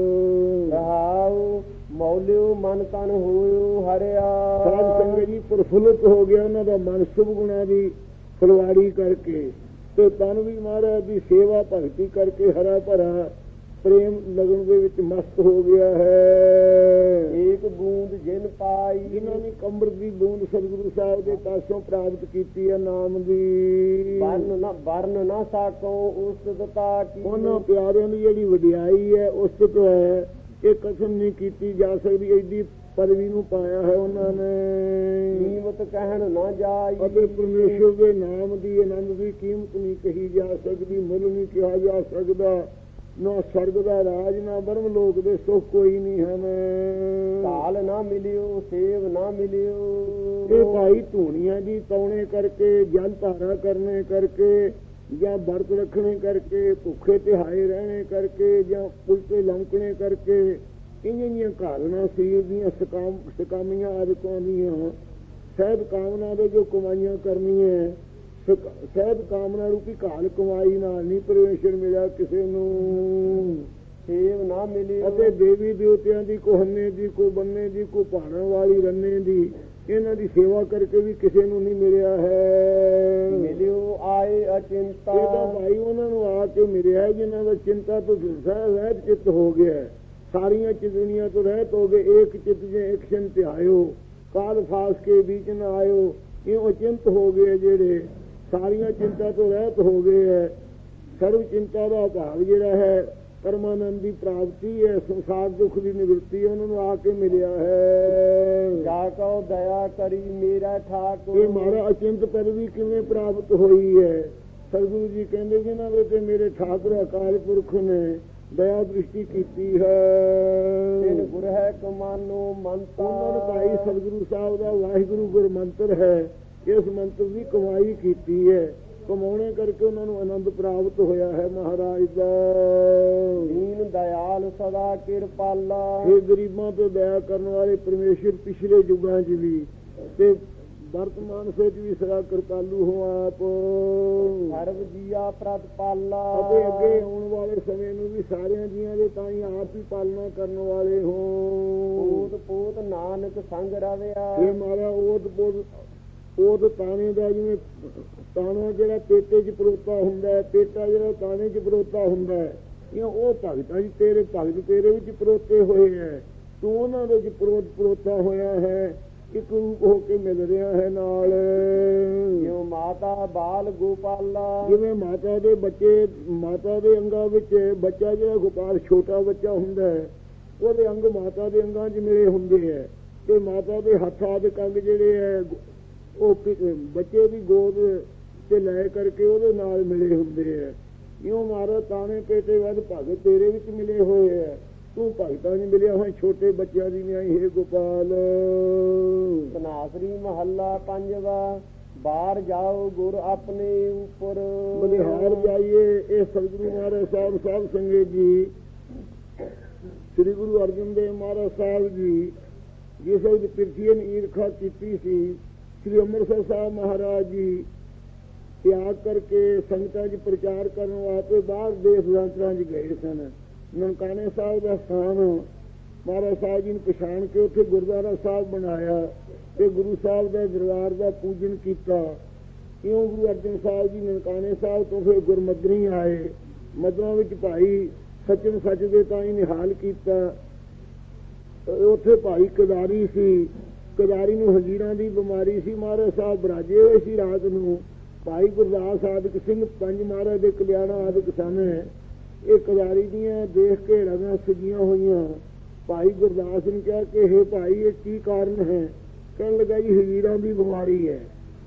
ਰਹਾਉ ਮੌਲਿਓ ਮਨ ਤਨ ਹੋਇਓ ਹਰਿਆ, ਸਾਧ ਸੰਗਤ ਜੀ ਪ੍ਰਫੁੱਲਤ ਹੋ ਗਿਆ ਉਹਨਾਂ ਦਾ ਮਨ ਸ਼ੁਭ ਗੁਣਾਂ ਦੀ ਫਲਵਾੜੀ ਕਰਕੇ, ਤੇ ਤਨ ਵੀ ਮਹਾਰਾਜ ਦੀ ਸੇਵਾ ਭਗਤੀ ਕਰਕੇ ਹਰਾ ਭਰਾ ਪ੍ਰੇਮ ਲਗਨ ਦੇ ਵਿੱਚ ਮਸਤ ਹੋ ਗਿਆ ਹੈ। ਏਕ ਬੂੰਦ ਜਿਨ ਪਾਈ, ਇਹਨਾਂ ਨੇ ਅੰਮ੍ਰਿਤ ਦੀ ਬੂੰਦ ਸਤਿਗੁਰੂ ਸਾਹਿਬ ਦੇ ਪਾਸੋਂ ਪ੍ਰਾਪਤ ਕੀਤੀ ਹੈ ਨਾਮ ਦੀ। ਵਰਨ ਨਾ ਸਾਕੋ ਉਸਤਤਾ ਕੀ, ਉਹਨਾਂ ਪਿਆਰਿਆਂ ਦੀ ਜਿਹੜੀ ਵਡਿਆਈ ਹੈ ਉਸਤਤ ਹੈ, ਇਹ ਕਥਨ ਨਹੀਂ ਕੀਤੀ ਜਾ ਸਕਦੀ। ਐਡੀ ਪਦਵੀ ਨੂੰ ਪਾਇਆ ਹੈ ਉਹਨਾਂ ਨੇ। ਕੀਮਤ ਕਹਿਣ ਨਾ ਜਾਈ, ਅਤੇ ਪਰਮੇਸ਼ਰ ਦੇ ਨਾਮ ਦੀ ਆਨੰਦ ਦੀ ਕੀਮਤ ਨਹੀਂ ਕਹੀ ਜਾ ਸਕਦੀ, ਮੁੱਲ ਨਹੀਂ ਕਿਹਾ ਜਾ ਸਕਦਾ। ਨਾ ਸਰਗ ਦਾ ਰਾਜ ਨਾ ਬਰਮ ਲੋਕ ਦੇ ਸੁੱਖ ਕੋਈ ਨਹੀਂ ਹਨ। ਕਾਲ ਨਾ ਮਿਲਿਓ ਸੇਵ ਨਾ ਮਿਲਿਓ, ਇਹ ਭਾਈ ਧੂਣੀਆਂ ਦੀ ਤੌਣੇ ਕਰਕੇ, ਜਲ ਧਾਰਾ ਕਰਨੇ ਕਰਕੇ, ਜਾਂ ਵਰਤ ਰੱਖਣੇ ਕਰਕੇ, ਭੁੱਖੇ ਤਿਹਾਏ ਰਹਿਣੇ ਕਰਕੇ, ਜਾਂ ਉਲਟੇ ਲੰਕਣੇ ਕਰਕੇ, ਇੰਨੀਆਂ ਘਾਲਣਾ ਸਰੀਰ ਦੀਆਂ ਸਕਾਮੀਆਂ ਆਦਿਕਾਂ ਦੀਆਂ, ਸਹਿਬ ਕਾਮਨਾ ਦੇ ਜੋ ਕਮਾਈਆਂ ਕਰਨੀਆਂ, ਸਹਿਬ ਕਾਮਨਾ ਰੂਪੀ ਘਾਲ ਕਮਾਈ ਨਾਲ ਨਹੀਂ ਪਰਮੇਸ਼ਰ ਮਿਲਿਆ ਕਿਸੇ ਨੂੰ। ਸੇਵ ਨਾ ਮਿਲਿਓ, ਅਤੇ ਦੇਵੀ ਦੇਵਤਿਆਂ ਦੀ ਕੋ ਹੰਨੇ ਦੀ, ਕੋ ਬੰਨੇ ਦੀ, ਕੋ ਭਾਣਾ ਵਾਲੀ ਰੰਨੇ ਦੀ, ਇਹਨਾਂ ਦੀ ਸੇਵਾ ਕਰਕੇ ਵੀ ਕਿਸੇ ਨੂੰ ਨਹੀਂ ਮਿਲਿਆ ਹੈ। ਮਿਲਿਓ ਆਏ ਅਚਿੰਤਾ, ਇਹ ਤਾਂ ਭਾਈ ਉਹਨਾਂ ਨੂੰ ਆ ਕੇ ਮਿਲਿਆ ਜਿਨ੍ਹਾਂ ਦਾ ਚਿੰਤਾ ਤੋਂ ਰਹਿਤ ਚਿੱਤ ਹੋ ਗਿਆ, ਸਾਰੀਆਂ ਚਿੰਤਨੀਆਂ ਤੋਂ ਰਹਿਤ ਹੋ ਗਏ। ਏਕ ਚਿੱਤ ਜੇ ਇੱਕ ਛਿਨ ਧਿਆਇਓ, ਕਾਲ ਫਾਸ ਕੇ ਵਿੱਚ ਨਾ ਆਇਓ। ਇਹ ਅਚਿੰਤ ਹੋ ਗਏ ਜਿਹੜੇ, ਸਾਰੀਆਂ ਚਿੰਤਾ ਤੋਂ ਰਹਿਤ ਹੋ ਗਏ ਹੈ। ਸਰਵ ਚਿੰਤਾ ਦਾ ਭਾਵ ਜਿਹੜਾ ਹੈ ਪਰਮਾਨੰਦ ਦੀ ਪ੍ਰਾਪਤੀ ਹੈ, ਸੰਸਾਰ ਦੁੱਖ ਦੀ ਨਿਵਰਤੀ ਉਹਨਾਂ ਨੂੰ ਆ ਕੇ ਮਿਲਿਆ ਹੈ। ਜਾ ਕਉ ਦਇਆ ਕਰੀ ਮੇਰਾ ਠਾਕੁਰ, ਇਹ ਮਾਰਾ ਅਚਿੰਤ ਪਦਵੀ ਕਿਵੇਂ ਪ੍ਰਾਪਤ ਹੋਈ ਹੈ? ਸਤਿਗੁਰੂ ਜੀ ਕਹਿੰਦੇ ਜਿਨ੍ਹਾਂ ਦੇ ਤੇ ਮੇਰੇ ਠਾਕੁਰ ਅਕਾਲ ਪੁਰਖ ਨੇ ਦਇਆ ਦ੍ਰਿਸ਼ਟੀ ਕੀਤੀ ਹੈ। ਤਿਨ ਗੁਰ ਹੈ ਕਮਾਨੋ ਮੰਤਾ। ਉਹਨਾਂ ਨੂੰ ਭਾਈ ਸਤਿਗੁਰੂ ਸਾਹਿਬ ਦਾ ਵਾਹਿਗੁਰੂ ਗੁਰ ਮੰਤਰ ਹੈ, ਇਸ ਮੰਤਰ ਦੀ ਕਮਾਈ ਕੀਤੀ ਹੈ। ਕਮਾਉਣੇ ਕਰਕੇ ਉਹਨਾਂ ਨੂੰ ਆਨੰਦ ਪ੍ਰਾਪਤ ਹੋਇਆ ਹੈ ਮਹਾਰਾਜ ਦਾ। ਦੀਨ ਦਇਆਲ ਸਦਾ ਕਿਰਪਾਲਾ। ਇਹ ਗਰੀਬਾਂ ਤੇ ਦਇਆ ਕਰਨ ਵਾਲੇ ਪਰਮੇਸ਼ਰ ਪਿਛਲੇ ਯੁੱਗਾਂ 'ਚ ਵੀ ਤੇ ਵਰਤਮਾਨ ਵਿੱਚ ਵੀ ਸਦਾ ਕਿਰਪਾਲੂ ਹੋ ਆਪ। ਸਰਬ ਜੀਆ ਪ੍ਰਤਪਾਲਾ। ਅਤੇ ਅੱਗੇ ਆਉਣ ਵਾਲੇ ਸਮੇਂ ਨੂੰ ਵੀ ਸਾਰਿਆਂ ਜੀਆਂ ਦੇ ਤਾਂ ਹੀ ਆਪ ਹੀ ਪਾਲਣਾ ਕਰਨ ਵਾਲੇ ਹੋ। ਓਤ ਪੋਤ ਨਾਨਕ ਸੰਗ ਰਵਿਆ। ਇਹ ਮਾਰਾ ਓਤ ਤਾਣੇ ਦਾ, ਜਿਵੇਂ ਤਾਣਾ ਜਿਹੜਾ ਪੇਟੇ 'ਚ ਪਰੋਤਾ ਹੁੰਦਾ ਹੈ, ਪੇਟਾ ਜਿਹੜਾ ਤਾਣੇ 'ਚ ਪਰੋਤਾ ਹੁੰਦਾ ਹੈ, ਉਹ ਭਗਤਾਂ ਜੀ ਤੇਰੇ ਭਗਤ ਤੇਰੇ ਵਿੱਚ ਪਰੋਤੇ ਹੋਏ ਹੈ। ਤੂੰ ਉਹਨਾਂ ਦੇ ਵਿੱਚ ਪਰੋਤਾ ਹੋਇਆ ਹੈ, ਇੱਕ ਰੂਪ ਹੋ ਕੇ ਮਿਲ ਰਿਹਾ ਹੈ ਨਾਲ। ਜਿਉ ਮਾਤਾ ਬਾਲ ਗੋਪਾਲਾ। ਜਿਵੇਂ ਮਾਤਾ ਦੇ ਬੱਚੇ, ਮਾਤਾ ਦੇ ਅੰਗਾਂ ਵਿੱਚ ਬੱਚਾ ਜਿਹੜਾ ਗੋਪਾਲ ਛੋਟਾ ਬੱਚਾ ਹੁੰਦਾ ਹੈ, ਉਹਦੇ ਅੰਗ ਮਾਤਾ ਦੇ ਅੰਗਾਂ 'ਚ ਮਿਲੇ ਹੁੰਦੇ ਹੈ, ਤੇ ਮਾਤਾ ਦੇ ਹੱਥ ਆਦਿ ਅੰਗ ਜਿਹੜੇ ਹੈ ਉਹ ਬੱਚੇ ਦੀ ਗੋਦ ਤੇ ਲੈ ਕਰਕੇ ਉਹਦੇ ਨਾਲ ਮਿਲੇ ਹੁੰਦੇ ਹੈ। ਇਉਂ ਮਾਰਾ ਤਾਣੇ ਪੇਟੇ ਵੱਧ ਭਗਤ ਤੇਰੇ ਵਿੱਚ ਮਿਲੇ ਹੋਏ ਹੈ, ਤੂੰ ਭਗਤਾਂ ਨੂੰ ਮਿਲਿਆ ਹੋਇਆ ਛੋਟੇ ਬੱਚਿਆਂ ਦੀ ਨਿਆਈ ਹੈ ਗੋਪਾਲ। ਸਨਾਸਰੀ ਮਹੱਲਾ ਪੰਜਵਾ। ਬਾਹਰ ਜਾਓ ਗੁਰ ਆਪਣੇ ਉੱਪਰ। ਬਲਿਹਾਰ ਜਾਈਏ। ਇਹ ਸਤਿਗੁਰੂ ਮਹਾਰਾਜ ਸਾਹਿਬ ਸਾਧ ਸੰਗਤ ਜੀ, ਸ੍ਰੀ ਗੁਰੂ ਅਰਜਨ ਦੇਵ ਮਹਾਰਾਜ ਸਾਹਿਬ ਜੀ ਜਿਸ ਵਿੱਚ ਪਿਰਥੀਨ ਈਰਖਾ ਕੀਤੀ ਸੀ, ਸ੍ਰੀ ਅੰਮ੍ਰਿਤਸਰ ਸਾਹਿਬ ਮਹਾਰਾਜ ਜੀ ਤਿਆਗ ਕਰਕੇ ਸੰਗਤਾਂ 'ਚ ਪ੍ਰਚਾਰ ਕਰਨ ਵਾਸਤੇ ਬਾਹਰ ਦੇਸ਼ ਯਾਤਰਾ 'ਚ ਗਏ ਸਨ। ਨਨਕਾਣੇ ਸਾਹਿਬ ਦਾ ਸਥਾਨ ਮਹਾਰਾਜ ਸਾਹਿਬ ਜੀ ਨੂੰ ਪਛਾਣ ਕੇ ਉੱਥੇ ਗੁਰਦੁਆਰਾ ਸਾਹਿਬ ਬਣਾਇਆ ਤੇ ਗੁਰੂ ਸਾਹਿਬ ਦੇ ਦਰਬਾਰ ਦਾ ਪੂਜਨ ਕੀਤਾ। ਇਉਂ ਗੁਰੂ ਅਰਜਨ ਸਾਹਿਬ ਜੀ ਨਨਕਾਣੇ ਸਾਹਿਬ ਤੋਂ ਫਿਰ ਗੁਰਮਦਰੀ ਆਏ। ਮਦਰਾਂ ਵਿੱਚ ਭਾਈ ਸਚਨ ਸੱਚ ਦੇ ਤਾਂ ਹੀ ਨਿਹਾਲ ਕੀਤਾ। ਉੱਥੇ ਭਾਈ ਕਦਾਰੀ ਸੀ, ਕਦਾਰੀ ਨੂੰ ਹਜ਼ੀਰਾਂ ਦੀ ਬਿਮਾਰੀ ਸੀ। ਮਹਾਰਾਜ ਸਾਹਿਬ ਬਰਾਜੇ ਹੋਏ ਸੀ ਰਾਤ ਨੂੰ। ਭਾਈ ਗੁਰਦਾਸ ਆਦਿਕ ਸਿੰਘ ਪੰਜ ਮਹਾਰਾਜ ਦੇ ਕਲਿਆਣਾ ਆਦਿਕ ਸਨ। ਇਹ ਕਦਾਰੀ ਦੀਆਂ ਦੇਖ ਕੇ ਰਗਾਂ ਸਜੀਆਂ ਹੋਈਆਂ। ਭਾਈ ਗੁਰਦਾਸ ਨੇ ਕਿਹਾ ਕਿ ਹੇ ਭਾਈ ਇਹ ਕੀ ਕਾਰਨ ਹੈ? ਕਹਿਣ ਲੱਗਾ ਜੀ ਹਜ਼ੀਰਾਂ ਦੀ ਬਿਮਾਰੀ ਹੈ।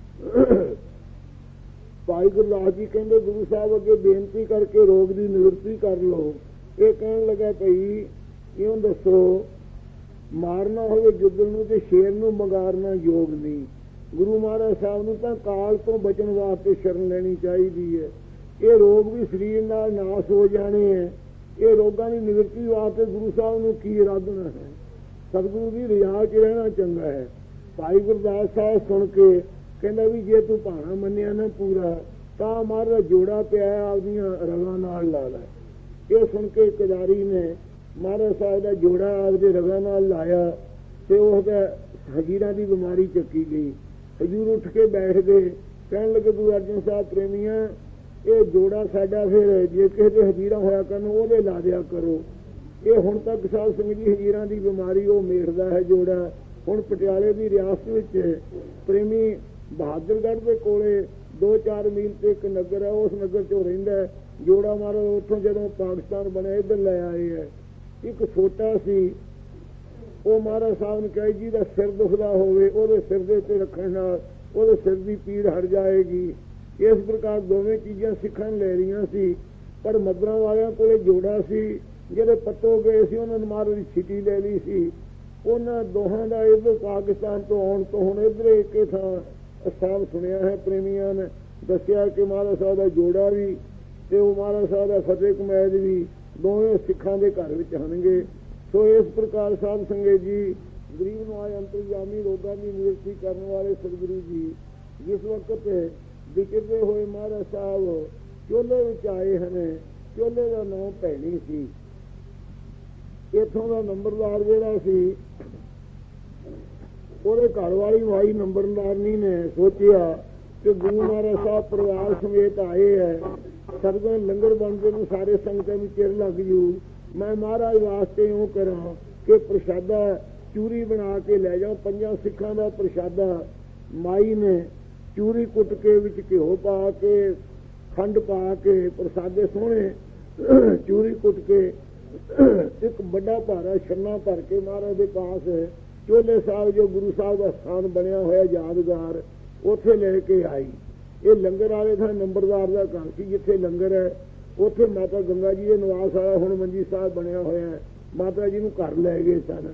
ਭਾਈ ਗੁਰਦਾਸ ਜੀ ਕਹਿੰਦੇ ਗੁਰੂ ਸਾਹਿਬ ਅੱਗੇ ਬੇਨਤੀ ਕਰਕੇ ਰੋਗ ਦੀ ਨਿਵਰਤੀ ਕਰ ਲਓ। ਇਹ ਕਹਿਣ ਲੱਗਾ ਭਈ ਇਉਂ ਦੱਸੋ, ਮਾਰਨਾ ਹੋਵੇ ਗਿੱਦੜ ਨੂੰ ਤੇ ਸ਼ੇਰ ਨੂੰ ਮੰਗਾਰਨਾ ਯੋਗ ਨਹੀਂ। ਗੁਰੂ ਮਹਾਰਾਜ ਸਾਹਿਬ ਨੂੰ ਤਾਂ ਕਾਲ ਤੋਂ ਬਚਣ ਵਾਸਤੇ ਸ਼ਰਨ ਲੈਣੀ ਚਾਹੀਦੀ ਹੈ। ਇਹ ਰੋਗ ਵੀ ਸਰੀਰ ਨਾਲ ਨਾਸ ਹੋ ਜਾਣੇ ਹੈ। ਇਹ ਰੋਗਾਂ ਦੀ ਨਿਵਰਤੀ ਵਾਸਤੇ ਗੁਰੂ ਸਾਹਿਬ ਨੂੰ ਕੀ ਇਰਾਦਣਾ ਹੈ? ਸਤਿਗੁਰੂ ਦੀ ਰਿਆਜ਼ 'ਚ ਰਹਿਣਾ ਚੰਗਾ ਹੈ। ਭਾਈ ਗੁਰਦਾਸ ਸਾਹਿਬ ਸੁਣ ਕੇ ਕਹਿੰਦਾ ਵੀ ਜੇ ਤੂੰ ਭਾਣਾ ਮੰਨਿਆ ਨਾ ਪੂਰਾ ਤਾਂ ਮਾਰਾ ਜੋੜਾ ਪਿਆ ਆਪਦੀਆਂ ਰਗਾਂ ਨਾਲ ਲਾ ਲੈ। ਇਹ ਸੁਣ ਕੇ ਕਦਾਰੀ ਨੇ ਮਹਾਰਾਜ ਸਾਹਿਬ ਦਾ ਜੋੜਾ ਆਪਦੇ ਰਗਾਂ ਨਾਲ ਲਾਇਆ ਤੇ ਉਹਦਾ ਹਜ਼ੀਰਾਂ ਦੀ ਬਿਮਾਰੀ ਚੱਕੀ ਗਈ। ਹਜ਼ੂਰ ਉੱਠ ਕੇ ਬੈਠ ਗਏ। ਕਹਿਣ ਲੱਗੇ ਗੁਰੂ ਅਰਜਨ ਸਾਹਿਬ ਪ੍ਰੇਮੀਆਂ, ਇਹ ਜੋੜਾ ਸਾਡਾ ਫਿਰ ਜੇ ਕਿਸੇ ਦੇ ਹਜ਼ੀਰਾਂ ਹੋਇਆ ਕਰਨ ਉਹਦੇ ਲਾ ਦਿਆ ਕਰੋ। ਇਹ ਹੁਣ ਤੱਕ ਸਾਧ ਸੰਗਤ ਜੀ ਹਜ਼ੀਰਾਂ ਦੀ ਬਿਮਾਰੀ ਉਹ ਮੇਟਦਾ ਹੈ ਜੋੜਾ। ਹੁਣ ਪਟਿਆਲੇ ਦੀ ਰਿਆਸਤ ਵਿੱਚ ਪ੍ਰੇਮੀ ਬਹਾਦਰਗੜ੍ਹ ਦੇ ਕੋਲੇ 2-4 ਮੀਲ ਤੇ ਇੱਕ ਨਗਰ ਹੈ, ਉਸ ਨਗਰ 'ਚ ਉਹ ਰਹਿੰਦਾ। ਜੋੜਾ ਮਾਰੋ ਉੱਥੋਂ ਜਦੋਂ ਪਾਕਿਸਤਾਨ ਬਣਿਆ ਇੱਧਰ ਲੈ ਆਏ ਹੈ। ਇੱਕ ਛੋਟਾ ਸੀ, ਉਹ ਮਹਾਰਾਜ ਸਾਹਿਬ ਨੇ ਕਿਹਾ ਜੀ ਦਾ ਸਿਰ ਦੁਖਦਾ ਹੋਵੇ ਉਹਦੇ ਸਿਰ ਦੇ ਉੱਤੇ ਰੱਖਣ ਨਾਲ ਉਹਦੇ ਸਿਰ ਦੀ ਪੀੜ ਹਟ ਜਾਏਗੀ। ਇਸ ਪ੍ਰਕਾਰ ਦੋਵੇਂ ਚੀਜ਼ਾਂ ਸਿੱਖਣ ਲੈ ਰਹੀਆਂ ਸੀ। ਪਰ ਮਦਰਾਂ ਵਾਲਿਆਂ ਕੋਲੇ ਜੋੜਾ ਸੀ, ਜਿਹੜੇ ਪੱਤੋਂ ਗਏ ਸੀ ਉਹਨਾਂ ਨੇ ਮਹਾਰਾਜ ਦੀ ਛਿੱਟੀ ਲੈ ਲਈ ਸੀ। ਉਹਨਾਂ ਦੋਹਾਂ ਦਾ ਇੱਧਰ ਪਾਕਿਸਤਾਨ ਤੋਂ ਆਉਣ ਤੋਂ ਹੁਣ ਇੱਧਰ ਇੱਕ ਥਾਂ ਸਾਹਿਬ ਸੁਣਿਆ ਹੈ। ਪ੍ਰੇਮੀਆਂ ਨੇ ਦੱਸਿਆ ਕਿ ਮਹਾਰਾਜ ਸਾਹਿਬ ਦਾ ਜੋੜਾ ਵੀ ਤੇ ਉਹ ਮਹਾਰਾਜ ਸਾਹਿਬ ਦਾ ਫਤਿਹ ਕਮੈਦ ਵੀ ਦੋਵੇਂ ਸਿੱਖਾਂ ਦੇ ਘਰ ਵਿੱਚ ਹੋਣਗੇ। ਸੋ ਇਸ ਪ੍ਰਕਾਰ ਸਾਧ ਸੰਗਤ ਜੀ, ਗਰੀਬ ਨੂੰ ਆਏ ਅੰਤਰਜਾਮੀ ਰੋਗਾਂ ਦੀ ਨਿਵਰਤੀ ਕਰਨ ਵਾਲੇ ਸਤਿਗੁਰੂ ਜੀ ਜਿਸ ਵਕਤ ਵਿਚਰਦੇ ਹੋਏ ਮਹਾਰਾਜ ਸਾਹਿਬ ਚੋਲੇ ਵਿੱਚ ਆਏ ਹਨ। ਚੋਲੇ ਦਾ ਨਾਮ ਭੈਣੀ ਸੀ। ਇੱਥੋਂ ਦਾ ਨੰਬਰਦਾਰ ਜਿਹੜਾ ਸੀ ਉਹਦੇ ਘਰ ਵਾਲੀ ਮਾਈ ਨੰਬਰਦਾਰਨੀ ਨੇ ਸੋਚਿਆ ਕਿ ਗੁਰੂ ਮਹਾਰਾਜ ਸਾਹਿਬ ਪਰਿਵਾਰ ਸਮੇਤ ਆਏ ਹੈ, ਸਤਿਗੁਰੂ ਲੰਗਰ ਬਣਦੇ ਨੂੰ ਸਾਰੇ ਸੰਗਤਾਂ ਨੂੰ ਚਿਰ ਲੱਗ ਜੂ। ਮੈਂ ਮਹਾਰਾਜ ਵਾਸਤੇ ਇਉਂ ਕਰਾਂ ਕਿ ਪ੍ਰਸ਼ਾਦਾ ਚੂਰੀ ਬਣਾ ਕੇ ਲੈ ਜਾਓ। 5 ਸਿੱਖਾਂ ਦਾ ਪ੍ਰਸ਼ਾਦਾ ਮਾਈ ਨੇ ਚੂਰੀ ਕੁੱਟ ਕੇ ਵਿੱਚ ਘਿਓ ਪਾ ਕੇ ਖੰਡ ਪਾ ਕੇ ਪ੍ਰਸਾਦੇ ਸੋਹਣੇ ਚੂਰੀ ਕੁੱਟ ਕੇ ਇੱਕ ਵੱਡਾ ਭਾਰਾ ਛੰਨਾ ਭਰ ਕੇ ਮਹਾਰਾਜ ਦੇ ਪਾਸ ਚੋਲੇ ਸਾਹਿਬ ਜੋ ਗੁਰੂ ਸਾਹਿਬ ਦਾ ਸਥਾਨ ਬਣਿਆ ਹੋਇਆ ਯਾਦਗਾਰ ਉੱਥੇ ਲੈ ਕੇ ਆਈ। ਇਹ ਲੰਗਰ ਵਾਲੇ ਦਾ ਨੰਬਰਦਾਰ ਦਾ ਘਰ ਸੀ ਜਿੱਥੇ ਲੰਗਰ ਹੈ। ਉੱਥੇ ਮਾਤਾ ਗੰਗਾ ਜੀ ਦੇ ਨਿਵਾਸ ਆਇਆ, ਹੁਣ ਮੰਜੀ ਸਾਹਿਬ ਬਣਿਆ ਹੋਇਆ। ਮਾਤਾ ਜੀ ਨੂੰ ਘਰ ਲੈ ਗਏ ਸਨ।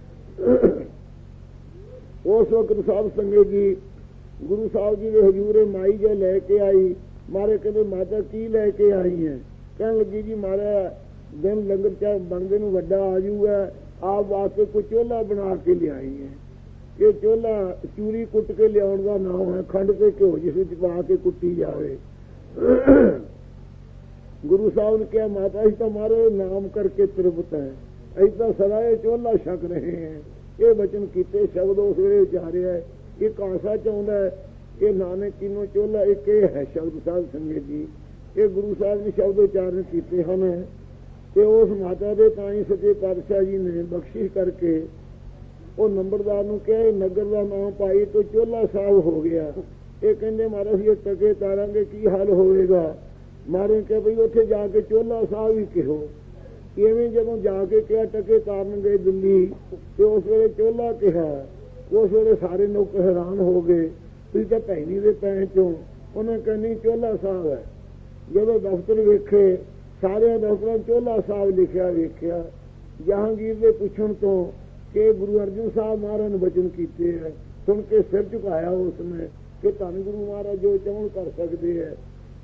ਉਸ ਵਕਤ ਸਾਧ ਸੰਗਤ ਜੀ ਗੁਰੂ ਸਾਹਿਬ ਜੀ ਦੇ ਹਜ਼ੂਰੇ ਮਾਈ ਜੇ ਲੈ ਕੇ ਆਈ। ਮਾਰੇ ਕਹਿੰਦੇ ਮਾਤਾ ਕੀ ਲੈ ਕੇ ਆਈ ਹੈ? ਕਹਿਣ ਲੱਗੀ ਜੀ ਮਾਰਾ ਦਿਨ ਲੰਗਰ ਚਾਹ ਬਣਦੇ ਨੂੰ ਵੱਡਾ ਆ ਜੂਗਾ, ਆਪ ਵਾਸਤੇ ਕੋਈ ਚੋਲਾ ਬਣਾ ਕੇ ਲਿਆਈ ਹੈ। ਇਹ ਚੋਲਾ ਚੂਰੀ ਕੁੱਟ ਕੇ ਲਿਆਉਣ ਦਾ ਨਾਮ ਹੈ, ਖੰਡ ਤੇ ਘਿਓ ਜਿਸ ਵਿੱਚ ਪਾ ਕੇ ਕੁੱਟੀ ਜਾਵੇ। ਗੁਰੂ ਸਾਹਿਬ ਨੇ ਕਿਹਾ ਮਾਤਾ ਅਸੀਂ ਤਾਂ ਮਾਰੇ ਨਾਮ ਕਰਕੇ ਤ੍ਰਿਪਤ ਹੈ, ਅਸੀਂ ਤਾਂ ਸਦਾ ਇਹ ਚੋਲਾ ਛਕ ਰਹੇ ਹਾਂ। ਇਹ ਬਚਨ ਕੀਤੇ ਸ਼ਬਦ ਉਸ ਵੇਲੇ ਉਚਾਰਿਆ ਹੈ। ਇਹ ਕਾਂਸਾ ਚਾਹੁੰਦਾ ਹੈ, ਇਹ ਨਾਨਕ ਕਿਨੋਂ ਚੋਲਾ ਇੱਕ ਇਹ ਹੈ ਸ਼ਬਦ। ਸਾਧ ਸੰਗਤ ਜੀ ਇਹ ਗੁਰੂ ਸਾਹਿਬ ਨੇ ਸ਼ਬਦ ਉਚਾਰਨ ਕੀਤੇ ਹਨ ਤੇ ਉਸ ਮਾਤਾ ਦੇ ਤਾਂ ਹੀ ਸੱਚੇ ਪਾਤਸ਼ਾਹ ਜੀ ਨੇ ਬਖਸ਼ਿਸ਼ ਕਰਕੇ ਉਹ ਨੰਬਰਦਾਰ ਨੂੰ ਕਿਹਾ ਇਹ ਨਗਰ ਦਾ ਨਾਮ ਪਾਈ ਤੋਂ ਚੋਲਾ ਸਾਹਿਬ ਹੋ ਗਿਆ। ਇਹ ਕਹਿੰਦੇ ਮਹਾਰਾਜ ਇਹ ਟਕੇ ਤਾਰਾਂਗੇ ਕੀ ਹਾਲ ਹੋਵੇਗਾ? ਮਾਰੇ ਕਿ ਬਈ ਉੱਥੇ ਜਾ ਕੇ ਚੋਲਾ ਸਾਹਿਬ ਹੀ ਕਿਹੋ। ਇਵੇਂ ਜਦੋਂ ਜਾ ਕੇ ਕਿਹਾ ਟਕੇ ਤਾਰਨ ਗਏ ਦਿੱਲੀ ਤੇ ਉਸ ਵੇਲੇ ਚੋਲਾ ਕਿਹਾ। ਉਸ ਵੇਲੇ ਸਾਰੇ ਲੋਕ ਹੈਰਾਨ ਹੋ ਗਏ, ਤੁਸੀਂ ਤਾਂ ਭੈਣੀ ਦੇ ਪੈਣ ਚੋਂ। ਉਹਨੇ ਕਹਿੰਦੀ ਚੋਲਾ ਸਾਹਿਬ ਹੈ। ਜਦੋਂ ਦਫ਼ਤਰ ਵੇਖੇ ਸਾਰਿਆਂ ਦਫ਼ਤਰਾਂ ਚੋਲਾ ਸਾਹਿਬ ਲਿਖਿਆ ਵੇਖਿਆ। ਜਹਾਂਗੀਰ ਦੇ ਪੁੱਛਣ ਤੋਂ ਕਿ ਗੁਰੂ ਅਰਜਨ ਸਾਹਿਬ ਮਹਾਰਾਜ ਨੇ ਬਚਨ ਕੀਤੇ ਹੈ, ਸੁਣ ਕੇ ਸਿਰ ਝੁਕਾਇਆ ਉਸਨੇ ਕਿ ਧੰਨ ਗੁਰੂ ਮਹਾਰਾਜ ਜੋ ਚਾਹੁਣ ਕਰ ਸਕਦੇ ਹੈ।